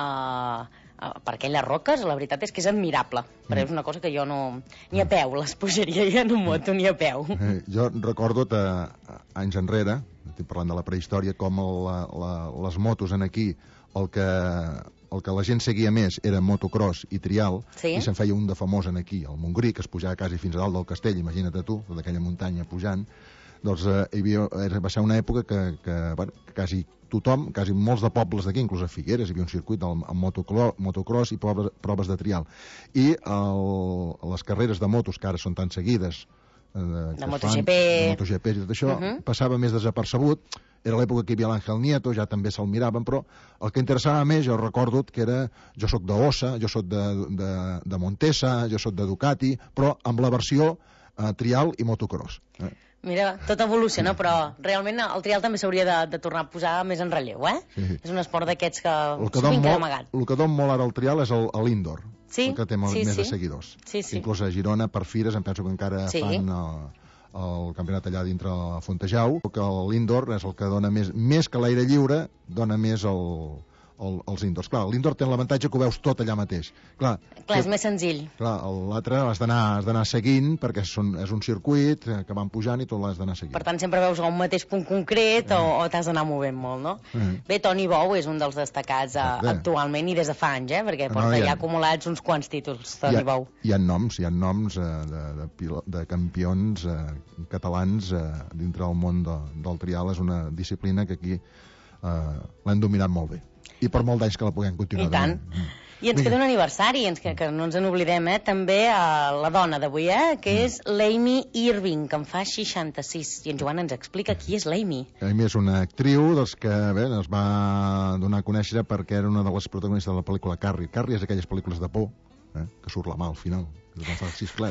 L: Uh, Uh, per aquelles roques, la veritat és que és admirable, mm. però és una cosa que jo no... ni a peu les pujaria ja en un moto, ni a peu.
I: Eh, jo recordo que anys enrere, estic parlant de la prehistòria, com la, la, les motos en aquí, el que, el que la gent seguia més era motocross i trial, sí? I se'n feia un de famós en aquí, el Montgrí, que es pujava quasi fins a dalt del castell, imagina't tu, d'aquella muntanya pujant. Doncs eh, hi havia, va ser una època que, que, bueno, que quasi tothom, quasi molts de pobles d'aquí, inclús a Figueres, hi havia un circuit amb, amb motocross, motocross i proves, proves de trial. I el, les carreres de motos, que ara són tan seguides, eh,
L: de MotoGP,
I: de MotoGP i tot això, uh -huh. passava més desapercebut. Era l'època que hi havia l'Àngel Nieto, ja també se'l miraven, però el que interessava més, jo recordo que era, jo sóc d'Ossa, jo sóc de, de, de Montesa, jo sóc de Ducati, però amb la versió eh, trial i motocross. Eh?
L: Mira, tot evoluciona, però realment el trial també s'hauria de, de tornar a posar més en relleu, eh? Sí. És un esport d'aquests que sovint queda amagat.
I: El que don molt ara el trial és l'indoor,
L: sí?
I: el que té molt
L: sí,
I: més
L: sí.
I: de seguidors.
L: Sí, sí.
I: Inclús a Girona, per fires, em penso que encara sí. fan el, el campionat allà dintre a Fontejau, que l'indoor és el que dona més, més que l'aire lliure, dona més el... El, els indoors. Clar, l'indoor té l'avantatge que ho veus tot allà mateix. Clar,
L: clar és més senzill.
I: Clar, l'altre has d'anar seguint perquè són, és un circuit que van pujant i tot l'has d'anar seguint.
L: Per tant, sempre veus a un mateix punt concret eh. o, o t'has d'anar movent molt, no? Eh. Bé, Toni Bou és un dels destacats eh, actualment i des de fa anys, eh? Perquè porta no, ja acumulats uns quants títols, Toni
I: hi ha,
L: Bou.
I: Hi ha noms, hi ha noms eh, de, de, de campions eh, catalans eh, dintre del món de, del trial. És una disciplina que aquí eh, l'han dominat molt bé. I per molt d'anys que la puguem continuar.
L: I tant. Mm. I ens Vinga. Queda un aniversari, ens, que, que no ens en oblidem, eh? També a la dona d'avui, eh? Que mm. és l'Amy Irving, que en fa seixanta-sis. I en Joan ens explica qui és l'Amy.
I: Amy és una actriu doncs, que bé, es va donar a conèixer perquè era una de les protagonistes de la pel·lícula Carrie. Carrie és aquelles pel·lícules de por, eh? Que surt la mà al final, que es va fer el xisclet.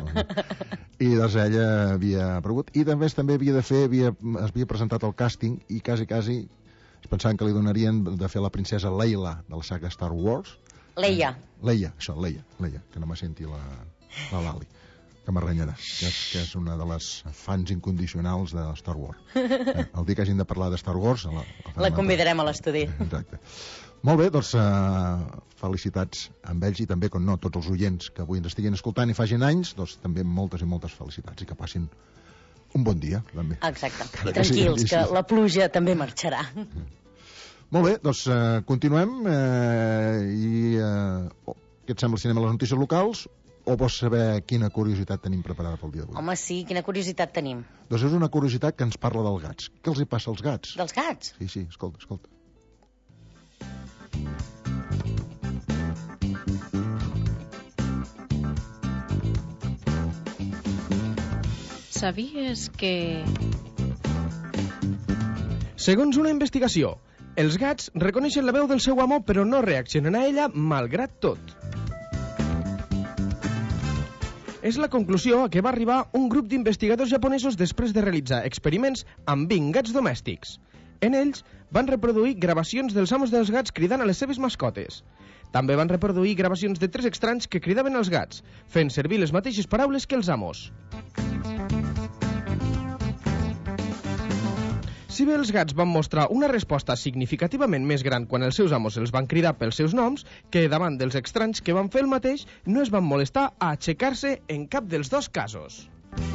I: I doncs ella havia aparegut. I també també havia de fer, havia, es havia presentat al càsting i quasi, quasi es pensaven que li donarien de fer la princesa Leila de la saga Star Wars.
L: Leia.
I: Eh, Leia, això, Leia, Leia, que no me senti la, la Lali, que m'arrenyarà, que, és, que és una de les fans incondicionals de Star Wars. Eh, el dia que hagin de parlar de Star Wars... La,
L: la, la convidarem a l'estudi.
I: Exacte. Molt bé, doncs uh, felicitats amb ells i també, com no, tots els oients que avui ens estiguin escoltant i facin anys, doncs també moltes i moltes felicitats i que passin un bon dia, també.
L: Exacte. I tranquils, que la pluja també marxarà.
I: Molt bé, doncs uh, continuem uh, i uh, oh, què et sembla si anem a les notícies locals o vols saber quina curiositat tenim preparada pel dia d'avui?
L: Home, sí, quina curiositat tenim?
I: Doncs és una curiositat que ens parla dels gats. Què els hi passa als gats?
L: Dels gats?
I: Sí, sí, escolta, escolta.
N: Sabies que...
O: Segons una investigació, els gats reconeixen la veu del seu amo però no reaccionen a ella malgrat tot. És la conclusió a què va arribar un grup d'investigadors japonesos després de realitzar experiments amb vint gats domèstics. En ells van reproduir gravacions dels amos dels gats cridant a les seves mascotes. També van reproduir gravacions de tres estranys que cridaven als gats, fent servir les mateixes paraules que els amos. Si bé els gats van mostrar una resposta significativament més gran quan els seus amos els van cridar pels seus noms, que davant dels estranys que van fer el mateix no es van molestar a aixecar-se en cap dels dos casos.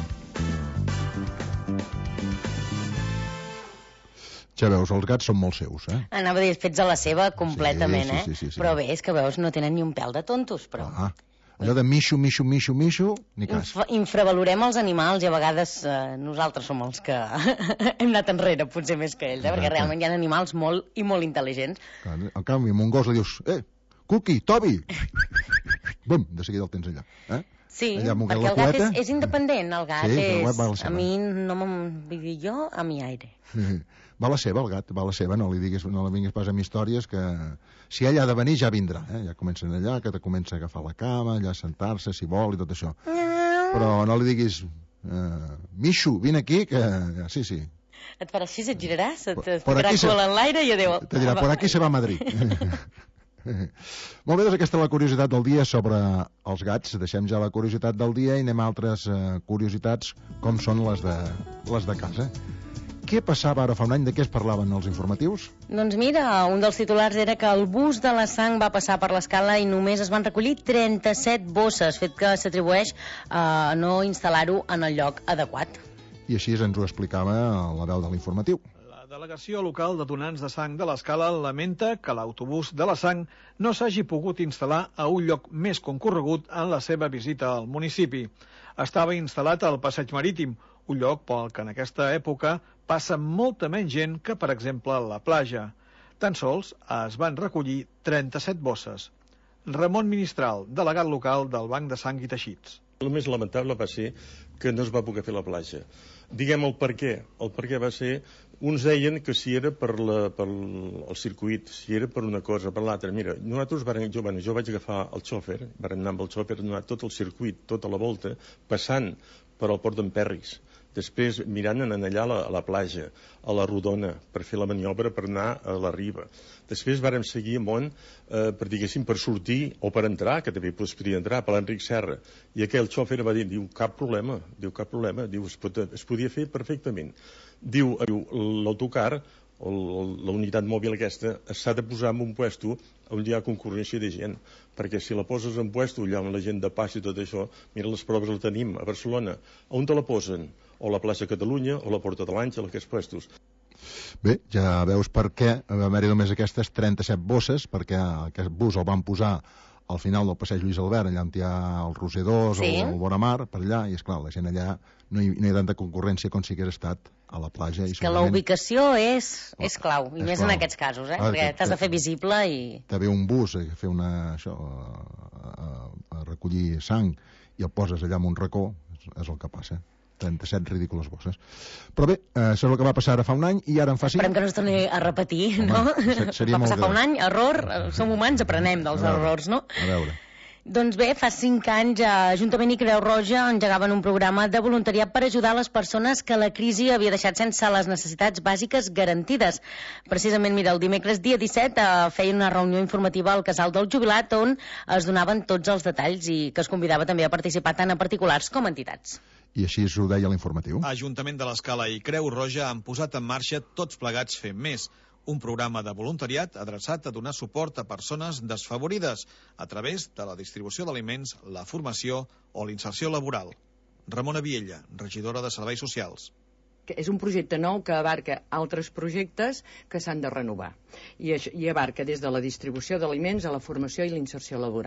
I: Ja veus, els gats són molt seus, eh?
L: Anava a dir, fets a la seva completament,
I: sí, sí, sí, sí,
L: eh?
I: sí.
L: Però bé, és que veus, no tenen ni un pèl de tontos, però...
I: Ah, allò de mixo, mixo, mixo, mixo, ni cas.
L: Inf infravalorem els animals i a vegades eh, nosaltres som els que hem anat enrere, potser més que ells, eh? Perquè realment hi ha animals molt i molt intel·ligents.
I: En canvi, amb un gos li dius, eh, Cookie, Toby! Bum, de seguida el tens allà, eh?
L: Sí,
I: allà,
L: perquè el gat és, és independent, el gat
I: sí,
L: és...
I: El gat va a la seva.
L: A mi no me'n... Vull dir, jo a mi aire.
I: Va a la seva, el gat, va a la seva, no li diguis, no li vinguis pas amb històries que... Si ella ha de venir, ja vindrà, eh? Ja comencen allà, que te comença a agafar la cama, allà a sentar-se, si vol, i tot això. Però no li diguis, eh, Mishu, vine aquí, que... Sí, sí.
L: Et farà així, et giraràs, et
I: Por
L: ficarà
I: aquí se-
L: cul en l'aire i adéu.
I: Te dirà, por aquí se va a Madrid. Molt bé, doncs aquesta és la curiositat del dia sobre els gats. Deixem ja la curiositat del dia i anem a altres eh, curiositats com són les de, les de casa. Què passava ara fa un any? De què es parlaven els informatius?
L: Doncs mira, un dels titulars era que el bus de la sang va passar per l'escala i només es van recollir trenta-set bosses, fet que s'atribueix a no instal·lar-ho en el lloc adequat.
I: I així ens ho explicava la veu de l'informatiu.
P: La delegació local de donants de sang de l'Escala lamenta que l'autobús de la sang no s'hagi pogut instal·lar a un lloc més concorregut en la seva visita al municipi. Estava instal·lat al Passeig Marítim, un lloc pel que en aquesta època passa molta menys gent que, per exemple, a la platja. Tan sols es van recollir trenta-set bosses. Ramon Ministral, delegat local del Banc de Sang i Teixits.
Q: El més lamentable va ser que no es va poder fer la platja. Diguem el per què. El per què va ser... Uns deien que si era per, la, per el circuit, si era per una cosa, per l'altra. Mira, nosaltres, varen, jo, bueno, jo vaig agafar el xòfer, vam anar amb el xòfer, anar tot el circuit, tota la volta, passant per al port d'en Perris. Després mirant en allà a la, a la platja, a la Rodona, per fer la maniobra per anar a la riba. Després vàrem seguir amunt, eh, per, diguéssim, per sortir o per entrar, que també es podia entrar, per l'Enric Serra. I aquell xòfer va dir, diu, cap problema, diu, cap problema, diu, es, pot, es podia fer perfectament. Diu, l'autocar, la unitat mòbil aquesta, s'ha de posar en un puesto on hi ha concurrència de gent, perquè si la poses en puesto allà on la gent de pas i tot això, mira, les proves les tenim a Barcelona, on te la posen? O la plaça Catalunya o la Porta de l'Àngel, aquests puestos.
I: Bé, ja veus per què va haver-hi només aquestes trenta-set bosses, perquè aquest bus el van posar al final del passeig Lluís Albert, allà on hi ha el Roser dos sí. o el Boramar, per allà, i esclar, la gent allà no hi, no hi ha tanta concurrència com si hagués estat a la platja. I
L: és que la ubicació és, és clau, i
I: és
L: més
I: clau.
L: en aquests casos, eh?
I: Ah,
L: perquè t'has de fer visible i...
I: Te ve un bus a fer una, això, a, a, a recollir sang i el poses allà en un racó, és, és el que passa. trenta-set ridícules bosses. Però bé, eh, això és el que va passar ara fa un any i ara en fa cinc.
L: Esperem que no es torni a repetir,
I: Home,
L: no?
I: seria
L: va passar
I: molt
L: fa un any, error, som humans, aprenem dels
I: a veure,
L: errors, no?
I: A veure.
L: Doncs bé, fa cinc anys, Ajuntament i Creu Roja engegaven un programa de voluntariat per ajudar les persones que la crisi havia deixat sense les necessitats bàsiques garantides. Precisament, mira, el dimecres dia disset eh, feien una reunió informativa al Casal del Jubilat on es donaven tots els detalls i que es convidava també a participar tant a particulars com a entitats.
I: I així ho deia l'informatiu.
P: Ajuntament de l'Escala i Creu Roja han posat en marxa Tots Plegats Fem Més, un programa de voluntariat adreçat a donar suport a persones desfavorides a través de la distribució d'aliments, la formació o l'inserció laboral. Ramona Viella, regidora de Serveis Socials.
R: És un projecte nou que abarca altres projectes que s'han de renovar i, i abarca des de la distribució d'aliments a la formació i l'inserció laboral.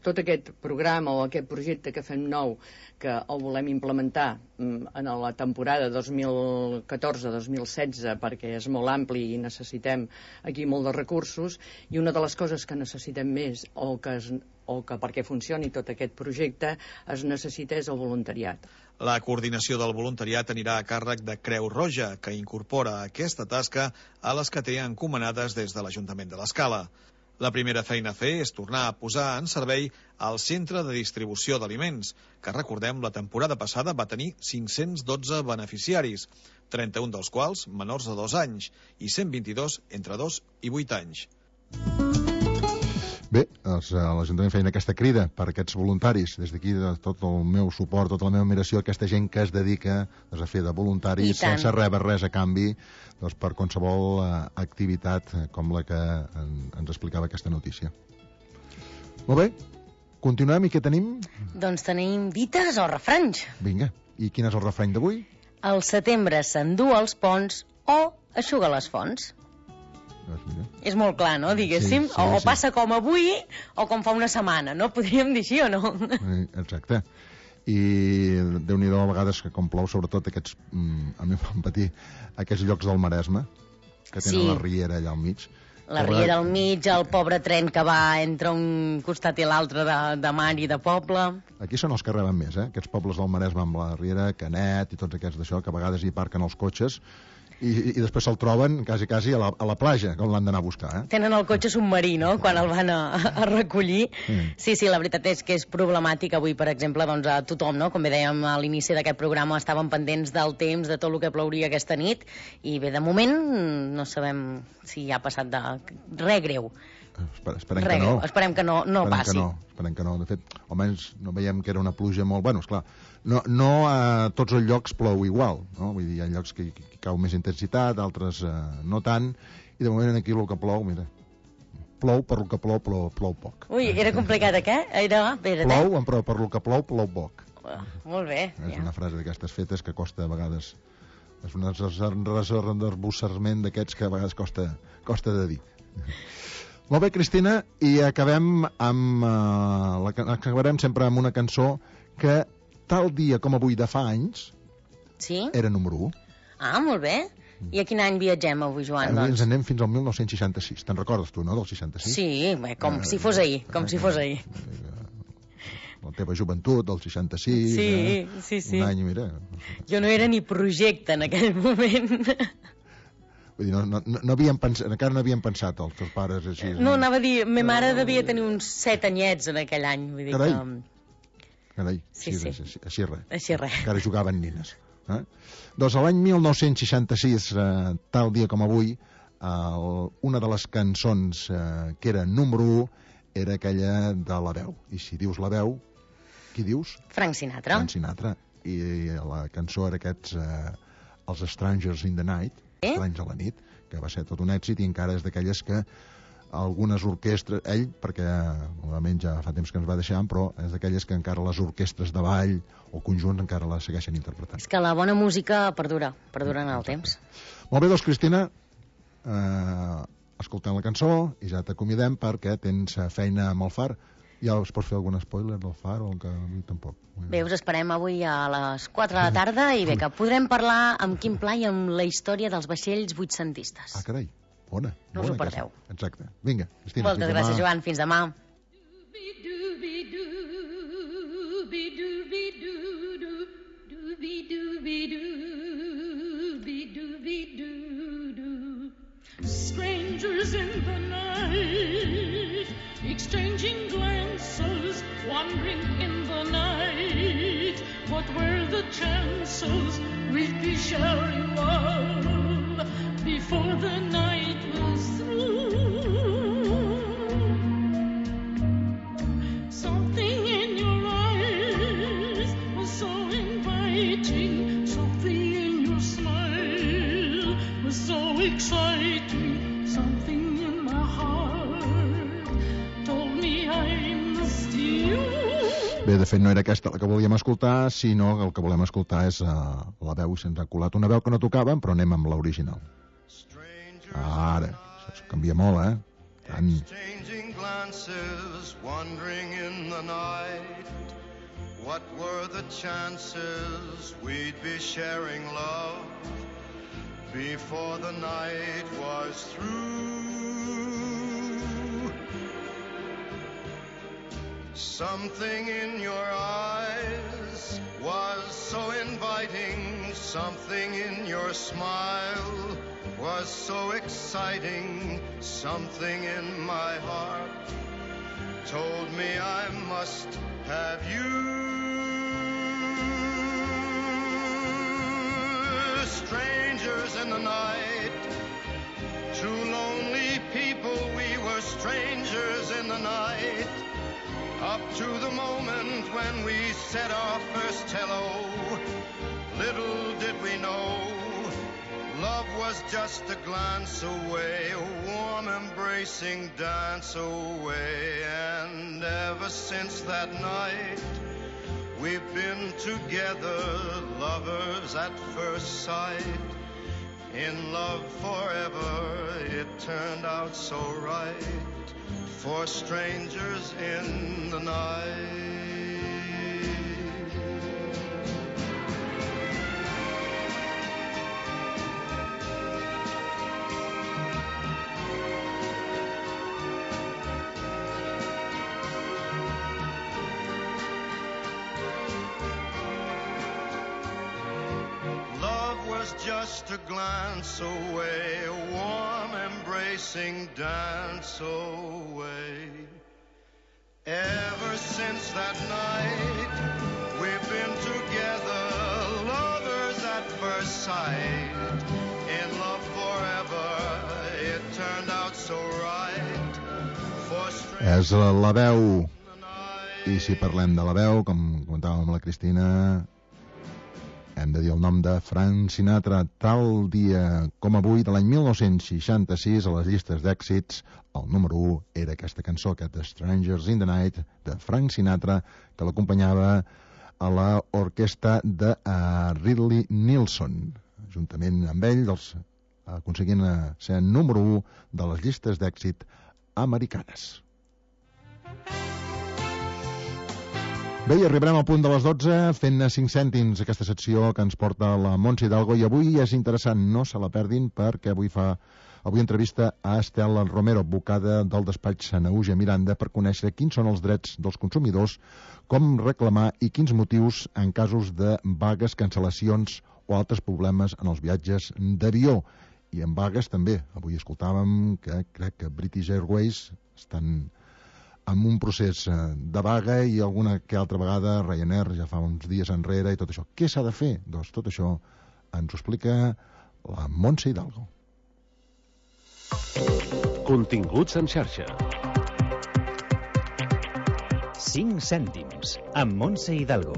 R: tot aquest programa o aquest projecte que fem nou, que el volem implementar mm, en la temporada dos mil catorze dos mil setze, perquè és molt ampli i necessitem aquí molt de recursos, i una de les coses que necessitem més o que, es, o que perquè funcioni tot aquest projecte es necessita és el voluntariat.
P: La coordinació del voluntariat anirà a càrrec de Creu Roja, que incorpora aquesta tasca a les que té encomanades des de l'Ajuntament de l'Escala. La primera feina a fer és tornar a posar en servei el centre de distribució d'aliments, que recordem la temporada passada va tenir cinc-cents dotze beneficiaris, trenta-un dels quals menors de dos anys i cent vint-i-dos entre dos i vuit anys.
I: Bé, doncs, l'Ajuntament feia aquesta crida per aquests voluntaris. Des d'aquí tot el meu suport, tota la meva admiració a aquesta gent que es dedica doncs, a fer de voluntari sense rebre res a canvi doncs, per qualsevol uh, activitat com la que en, ens explicava aquesta notícia. Molt bé, continuem i què tenim?
L: Doncs tenim dites o refranys.
I: Vinga, i quin és el refrany d'avui?
L: El setembre s'endú els ponts o eixuga les fonts. És molt clar, no? Diguéssim, sí, sí, o, o passa sí. com avui o com fa una setmana, no? Podríem dir així o no?
I: Exacte. I Déu-n'hi-do a vegades que com plou, sobretot aquests, a mi em fan patir aquests llocs del Maresme, que tenen sí. la riera allà al mig.
L: La riera al mig, el pobre tren que va entre un costat i l'altre de, de mar i de poble.
I: Aquí són els que reben més, eh? Aquests pobles del Maresme amb la riera, Canet i tots aquests d'això, que a vegades hi parquen els cotxes i, i després se'l troben quasi, quasi a la, a la platja, on l'han d'anar a buscar. Eh?
L: Tenen el cotxe submarí, no?, quan el van a, a recollir. Mm. Sí, sí, la veritat és que és problemàtic avui, per exemple, doncs a tothom, no?, com bé dèiem a l'inici d'aquest programa, estàvem pendents del temps, de tot el que plouria aquesta nit, i bé, de moment no sabem si ha passat de res greu.
I: Esper, esperem Re, que no.
L: Esperem que no, no
I: esperem
L: passi.
I: Que no, esperem que no. De fet, almenys no veiem que era una pluja molt... Bueno, esclar, no, no a tots els llocs plou igual, no? Vull dir, hi ha llocs que, que, que cau més intensitat, altres eh, no tant, i de moment aquí el que plou, mira, plou per el que plou, plou, plou poc.
L: Ui, era complicat, eh? Era, era,
I: plou, però per el que plou, plou poc.
L: Uh, molt bé.
I: És
L: ja.
I: una frase d'aquestes fetes que costa a vegades... És un desarbussament d'aquests que a vegades costa, costa de dir. Molt bé, Cristina, i acabem amb uh, la, acabarem sempre amb una cançó que tal dia com avui de fa anys
L: sí?
I: era número u.
L: Ah, molt bé. I a quin any viatgem avui, Joan?
I: Avui
L: doncs?
I: ens anem fins al mil nou-cents seixanta-sis. Te'n recordes tu, no, del seixanta-sis?
L: Sí, bé, com uh, si fos ahir, com uh, si fos ahir.
I: La teva joventut, del seixanta-sis...
L: Sí,
I: eh?
L: sí, sí.
I: Un any, mira...
L: Jo no era ni projecte en aquell moment...
I: Vull dir, no, no, no havíem pensat, encara no havíem pensat els teus pares així.
L: No, no, anava a dir, ma mare devia tenir uns set anyets en aquell any. Vull dir
I: Carai,
L: que...
I: Carai,
L: sí,
I: així,
L: sí.
I: Així, així res.
L: Així res.
I: Encara jugaven nines. Eh? Doncs l'any mil nou-cents seixanta-sis, eh, tal dia com avui, eh, una de les cançons eh, que era número u era aquella de La Veu. I si dius La Veu, qui dius?
L: Frank Sinatra.
I: Frank Sinatra. I la cançó era aquests, eh, els Strangers in the Night, eh? Estranys a la nit, que va ser tot un èxit i encara és d'aquelles que algunes orquestres, ell, perquè normalment ja fa temps que ens va deixar, però és d'aquelles que encara les orquestres de ball o conjunts encara la segueixen interpretant.
L: És que la bona música perdura, perdura en el temps.
I: Molt bé, doncs, Cristina, eh, escoltem la cançó i ja t'acomidem perquè tens feina amb el Far. Ja us pots fer algun spoiler del Far o que a mi tampoc?
L: Bé, us esperem avui a les quatre de la tarda i bé, que podrem parlar amb Quim Pla i amb la història dels vaixells vuitcentistes.
I: Ah, carai, bona.
L: No us ho perdeu.
I: Exacte. Vinga, Cristina.
L: Moltes gràcies, Joan. Fins demà.
N: Strangers in the night, exchanging glances, wandering in the night. What were the chances we'd be sharing love before the night was through? Something in your eyes was so inviting, something in your smile was so exciting, something in my heart told me I must you.
I: Bé, de fet no era aquesta la que volíem escoltar, sinó que el que volem escoltar és uh, la veu, se'ns ha colat una veu que no tocàvem, però anem amb l'original. Ara, això canvia molt, eh? Tant.
S: glances wandering in the night. What were the chances we'd be sharing love before the night was through? Something in your eyes was so inviting, something in your smile was so exciting, something in my heart told me I must have you. Strangers in the night, two lonely people, we were strangers in the night. Up to the moment when we said our first hello, little did we know, love was just a glance away, a warm embracing dance away. And ever since that night, we've been together, lovers at first sight. In love forever, it turned out so right, for strangers in the night. Just a glance away, a warm embracing dance away. Ever since that night, we've been together, lovers at first sight. In love forever, it turned out so right. For
I: És la veu, i si parlem de la veu, com comentàvem amb la Cristina, hem de dir el nom de Frank Sinatra. Tal dia com avui, de l'any mil nou-cents seixanta-sis, a les llistes d'èxits, el número u era aquesta cançó, aquest Strangers in the Night, de Frank Sinatra, que l'acompanyava a l'orquestra de uh, Ridley Nielsen. Juntament amb ell, els, aconseguint ser número u de les llistes d'èxit americanes. Bé, i arribarem al punt de les dotze fent cinc cèntims aquesta secció que ens porta la Montse Hidalgo, i avui és interessant, no se la perdin, perquè avui fa avui entrevista a Estel Romero, advocada del despatx Sanahuja Miranda, per conèixer quins són els drets dels consumidors, com reclamar i quins motius en casos de vagues, cancel·lacions o altres problemes en els viatges d'avió. I en vagues també. Avui escoltàvem que crec que British Airways estan amb un procés de vaga, i alguna que altra vegada Ryanair ja fa uns dies enrere, i tot això. Què s'ha de fer? Doncs tot això ens ho explica la Montse Hidalgo.
T: Continguts en xarxa. cinc cèntims amb Montse Hidalgo.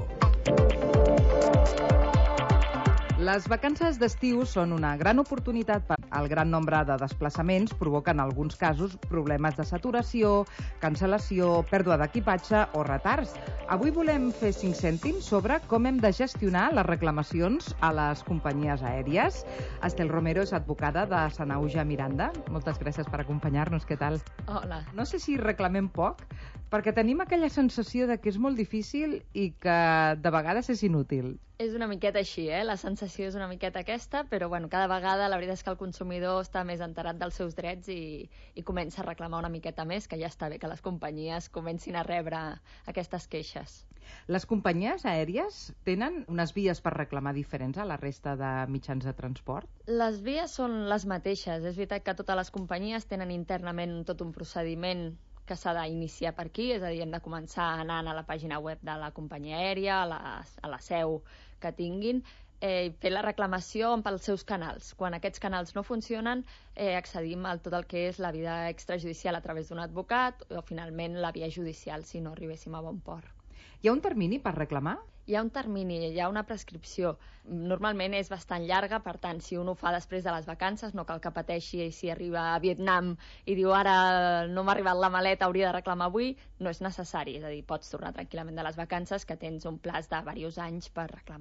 U: Les vacances d'estiu són una gran oportunitat per al gran nombre de desplaçaments, provoquen en alguns casos problemes de saturació, cancel·lació, pèrdua d'equipatge o retards. Avui volem fer cinc cèntims sobre com hem de gestionar les reclamacions a les companyies aèries. Estel Romero és advocada de Sanahuja Miranda. Moltes gràcies per acompanyar-nos. Què tal?
V: Hola.
U: No sé si reclamem poc, perquè tenim aquella sensació de que és molt difícil i que de vegades és inútil.
V: És una miqueta així, eh? La sensació és una miqueta aquesta, però bueno, cada vegada la veritat és que el consumidor està més enterat dels seus drets i, i comença a reclamar una miqueta més, que ja està bé que les companyies comencin a rebre aquestes queixes.
U: Les companyies aèries tenen unes vies per reclamar diferents a la resta de mitjans de transport?
V: Les vies són les mateixes. És veritat que totes les companyies tenen internament tot un procediment que s'ha d'iniciar per aquí, és a dir, hem de començar anant a la pàgina web de la companyia aèria, a la, a la seu que tinguin, eh, fer la reclamació pels seus canals. Quan aquests canals no funcionen, eh, accedim a tot el que és la via extrajudicial a través d'un advocat o, finalment, la via judicial, si no arribéssim a bon port.
U: Hi ha un termini per reclamar?
V: Hi ha un termini, hi ha una prescripció. Normalment és bastant llarga, per tant, si un ho fa després de les vacances, no cal que pateixi si arriba a Vietnam i diu ara no m'ha arribat la maleta, hauria de reclamar avui, no és necessari. És a dir, pots tornar tranquil·lament de les vacances, que tens un plaç de diversos anys per reclamar.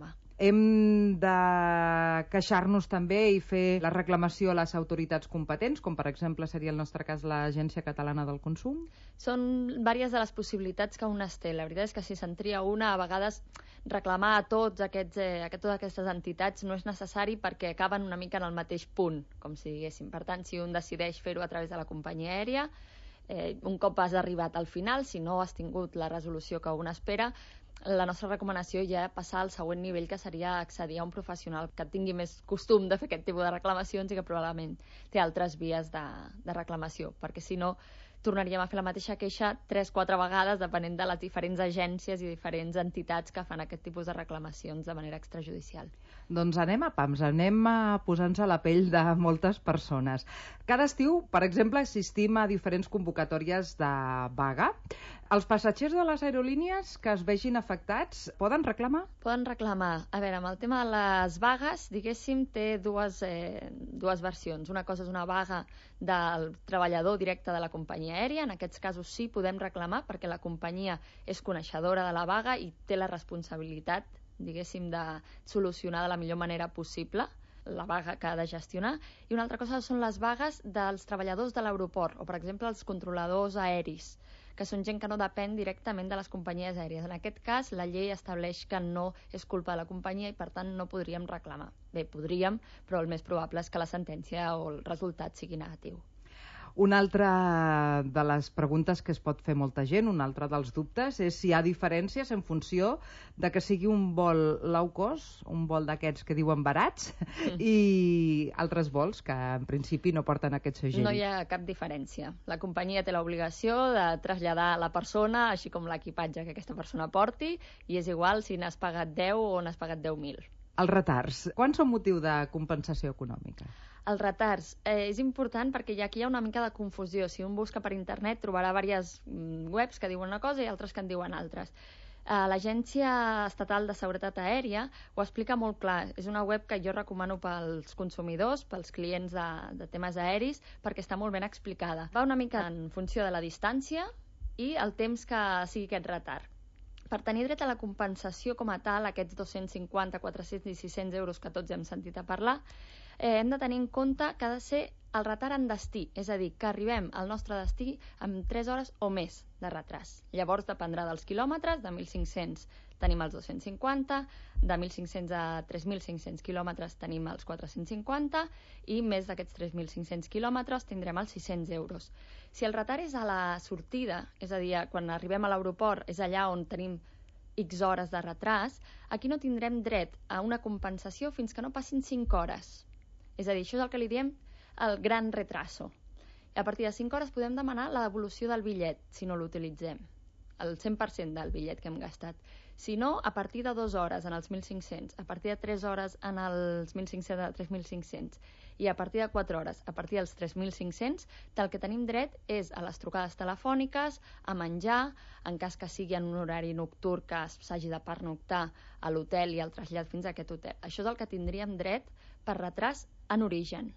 U: Hem de queixar-nos també i fer la reclamació a les autoritats competents, com per exemple seria el nostre cas l'Agència Catalana del Consum?
V: Són diverses de les possibilitats que un es té. La veritat és que si se'n tria una, a vegades reclamar a tots aquests, eh, a totes aquestes entitats no és necessari perquè acaben una mica en el mateix punt, com si diguéssim. Per tant, si un decideix fer-ho a través de la companyia aèria, eh, un cop has arribat al final, si no has tingut la resolució que un espera, la nostra recomanació ja passar al següent nivell, que seria accedir a un professional que tingui més costum de fer aquest tipus de reclamacions i que probablement té altres vies de, de reclamació, perquè si no tornaríem a fer la mateixa queixa tres o quatre vegades, depenent de les diferents agències i diferents entitats que fan aquest tipus de reclamacions de manera extrajudicial.
U: Doncs anem a pams, anem a posar-nos a la pell de moltes persones. Cada estiu, per exemple, assistim a diferents convocatòries de vaga. Els passatgers de les aerolínies que es vegin afectats poden reclamar?
V: Poden reclamar. A veure, amb el tema de les vagues, diguéssim, té dues, eh, dues versions. Una cosa és una vaga del treballador directe de la companyia aèria. En aquests casos sí podem reclamar perquè la companyia és coneixedora de la vaga i té la responsabilitat, diguéssim, de solucionar de la millor manera possible la vaga que ha de gestionar. I una altra cosa són les vagues dels treballadors de l'aeroport o, per exemple, els controladors aeris, que són gent que no depèn directament de les companyies aèries. En aquest cas, la llei estableix que no és culpa de la companyia i, per tant, no podríem reclamar. Bé, podríem, però el més probable és que la sentència o el resultat sigui negatiu.
U: Una altra de les preguntes que es pot fer molta gent, un altre dels dubtes, és si hi ha diferències en funció de que sigui un vol low cost, un vol d'aquests que diuen barats, mm. i altres vols que en principi no porten aquest segell.
V: No hi ha cap diferència. La companyia té l'obligació de traslladar la persona, així com l'equipatge que aquesta persona porti, i és igual si n'has pagat deu o n'has pagat deu mil.
U: Els retards, quan són motiu de compensació econòmica?
V: Els retards. Eh, és important perquè aquí hi ha una mica de confusió. Si un busca per internet trobarà diverses mm, webs que diuen una cosa i altres que en diuen altres. Eh, L'Agència Estatal de Seguretat Aèria ho explica molt clar. És una web que jo recomano pels consumidors, pels clients de, de temes aeris, perquè està molt ben explicada. Va una mica en funció de la distància i el temps que sigui aquest retard. Per tenir dret a la compensació com a tal, aquests dos-cents cinquanta, quatre-cents i sis-cents euros que tots hem sentit a parlar, eh, hem de tenir en compte que ha de ser el retard en destí, és a dir, que arribem al nostre destí amb tres hores o més de retras. Llavors dependrà dels quilòmetres, de mil cinc-cents tenim els dos-cents cinquanta, de mil cinc-cents a tres mil cinc-cents quilòmetres tenim els quatre-cents cinquanta i més d'aquests tres mil cinc-cents quilòmetres tindrem els sis-cents euros. Si el retard és a la sortida, és a dir, quan arribem a l'aeroport, és allà on tenim X hores de retras, aquí no tindrem dret a una compensació fins que no passin cinc hores. És a dir, això és el que li diem el gran retraso. I a partir de cinc hores podem demanar la devolució del bitllet, si no l'utilitzem, el cent per cent del bitllet que hem gastat. Si no, a partir de dues hores en els mil cinc-cents, a partir de tres hores en els mil cinc-cents a tres mil cinc-cents i a partir de quatre hores, a partir dels tres mil cinc-cents, del que tenim dret és a les trucades telefòniques, a menjar, en cas que sigui en un horari nocturn que s'hagi de pernoctar a l'hotel i el trasllat fins a aquest hotel. Això és el que tindríem dret per retras en origen.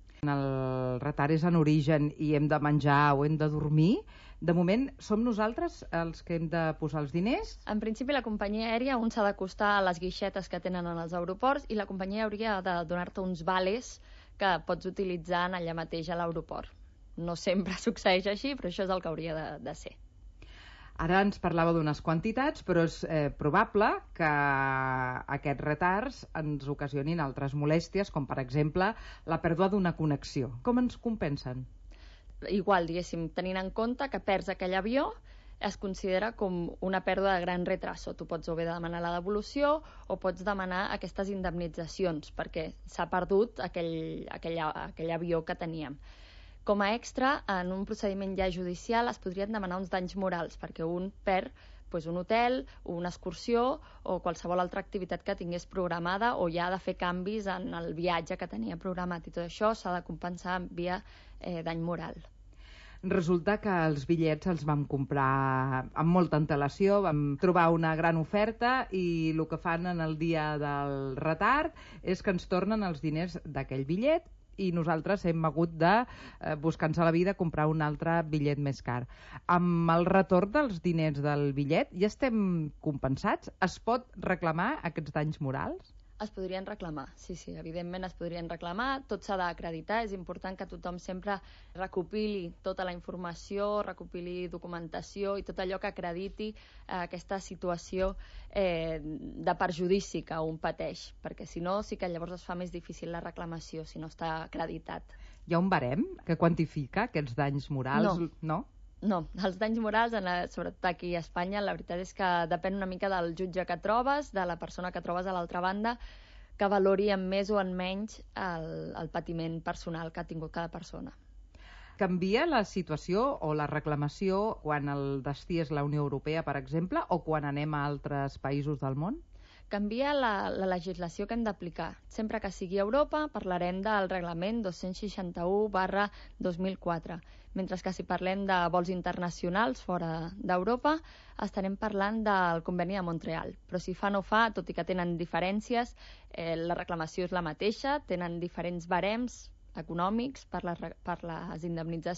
U: El retard és en origen i hem de menjar o hem de dormir. De moment, som nosaltres els que hem de posar els diners?
V: En principi, la companyia aèria un s'ha d'acostar a les guixetes que tenen en els aeroports i la companyia hauria de donar-te uns vales que pots utilitzar allà mateix a l'aeroport. No sempre succeeix així, però això és el que hauria de, de ser.
U: Ara ens parlava d'unes quantitats, però és eh, probable que aquests retards ens ocasionin altres molèsties, com per exemple la pèrdua d'una connexió. Com ens compensen?
V: Igual, diguéssim, tenint en compte que perds aquell avió, es considera com una pèrdua de gran retraso. Tu pots o bé demanar la devolució o pots demanar aquestes indemnitzacions perquè s'ha perdut aquell, aquell, aquell avió que teníem. Com a extra, en un procediment ja judicial es podrien demanar uns danys morals perquè un perd pues, un hotel, una excursió o qualsevol altra activitat que tingués programada o ja ha de fer canvis en el viatge que tenia programat i tot això s'ha de compensar via eh, dany moral.
U: Resulta que els bitllets els vam comprar amb molta antelació, vam trobar una gran oferta i el que fan en el dia del retard és que ens tornen els diners d'aquell bitllet i nosaltres hem hagut de eh, buscar-nos la vida, comprar un altre bitllet més car. Amb el retorn dels diners del bitllet ja estem compensats? Es pot reclamar aquests danys morals?
V: Es podrien reclamar, sí, sí, evidentment es podrien reclamar, tot s'ha d'acreditar, és important que tothom sempre recopili tota la informació, recopili documentació i tot allò que acrediti eh, aquesta situació eh, de perjudici que un pateix, perquè si no sí que llavors es fa més difícil la reclamació si no està acreditat.
U: Hi ha un barem que quantifica aquests danys morals?
V: No.
U: No?
V: No, els danys morals, en la, sobretot aquí a Espanya, la veritat és que depèn una mica del jutge que trobes, de la persona que trobes a l'altra banda, que valori en més o en menys el, el patiment personal que ha tingut cada persona.
U: Canvia la situació o la reclamació quan el destí és la Unió Europea, per exemple, o quan anem a altres països del món?
V: Canvia la, la legislació que hem d'aplicar. Sempre que sigui a Europa parlarem del reglament dos-cents seixanta-u barra dos mil quatre, mentre que si parlem de vols internacionals fora d'Europa estarem parlant del conveni de Montreal. Però si fa no fa, tot i que tenen diferències, eh, la reclamació és la mateixa, tenen diferents barems econòmics per les, per les indemnitzacions